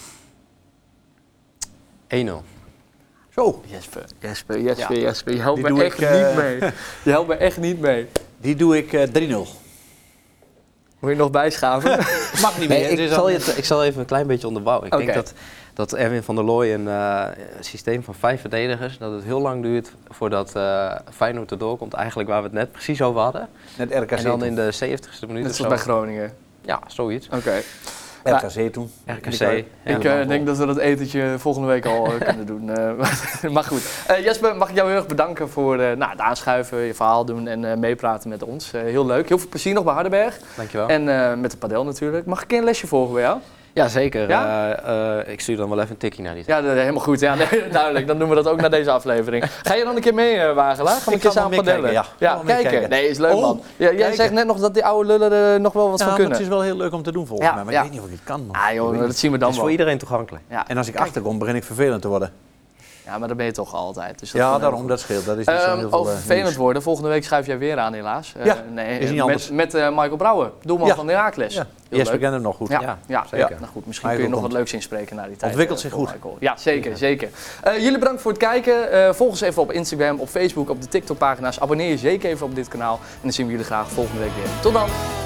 één nul. Zo. Jesper, Jesper, Jesper, Ja. Jesper. Je helpt Die me doe echt ik, uh, niet mee. Je helpt me echt niet mee. Die doe ik uh, drie nul. Moet je nog bijschaven? Mag niet meer. Nee, Het ik, is zal al- je, ik zal even een klein beetje onderbouwen. Ik Oké. denk dat, dat Erwin van der Looy een uh, systeem van vijf verdedigers, dat het heel lang duurt voordat uh, Feyenoord erdoor komt. Eigenlijk waar we het net precies over hadden. Net R K C En dan toen. in de zeventigste minuut Net of zoals zo. bij Groningen. Ja, zoiets. Oké. Okay. R K C toen. R K C. Ja. Ik uh, denk dat we dat etentje volgende week al uh, kunnen doen. Uh, maar goed. Uh, Jesper, mag ik jou heel erg bedanken voor uh, nou, het aanschuiven, je verhaal doen en uh, meepraten met ons. Uh, heel leuk. Heel veel plezier nog bij Hardenberg. Dankjewel. En uh, met de padel natuurlijk. Mag ik een lesje volgen bij jou? Ja, zeker. Ja? Uh, uh, ik stuur dan wel even een tikje naar die. Ja, dat, helemaal goed. Ja, nee, duidelijk. Dan doen we dat ook na deze aflevering. Ga je dan een keer mee, uh, Wagelaar? Gaan we een keer samen padellen? Ja, ja kijken. kijken. Nee, is leuk, Oh, man. Ja, jij kijken. zegt net nog dat die oude lullen er nog wel wat Ja, van maar kunnen. het is wel heel leuk om te doen volgens Ja, mij. Maar ja. ik weet niet of ik het kan. Man. Ah joh, dat zien we dan Het is wel. voor iedereen toegankelijk. Ja. En als ik achterkom, begin ik vervelend te worden. Ja, maar dat ben je toch altijd. Dus dat Ja, is daarom, goed. dat scheelt. Dat is niet zo Um, heel veel over uh, vervelend nieuws. worden. Volgende week schuif jij weer aan, helaas. Uh, Ja, nee, is niet uh, anders. Met, met uh, Michael Brouwer, doelman Ja. van Heracles. Ja. Heel Jesper leuk. kent hem nog goed. Ja, Ja, ja, zeker. ja. Nou goed, misschien Michael kun je nog komt. wat leuks inspreken na die tijd. Ontwikkelt uh, zich voor goed. Michael. Ja, zeker, zeker. Uh, jullie bedankt voor het kijken. Uh, volg ons even op Instagram, op Facebook, op de TikTok pagina's. Abonneer je zeker even op dit kanaal. En dan zien we jullie graag volgende week weer. Tot dan!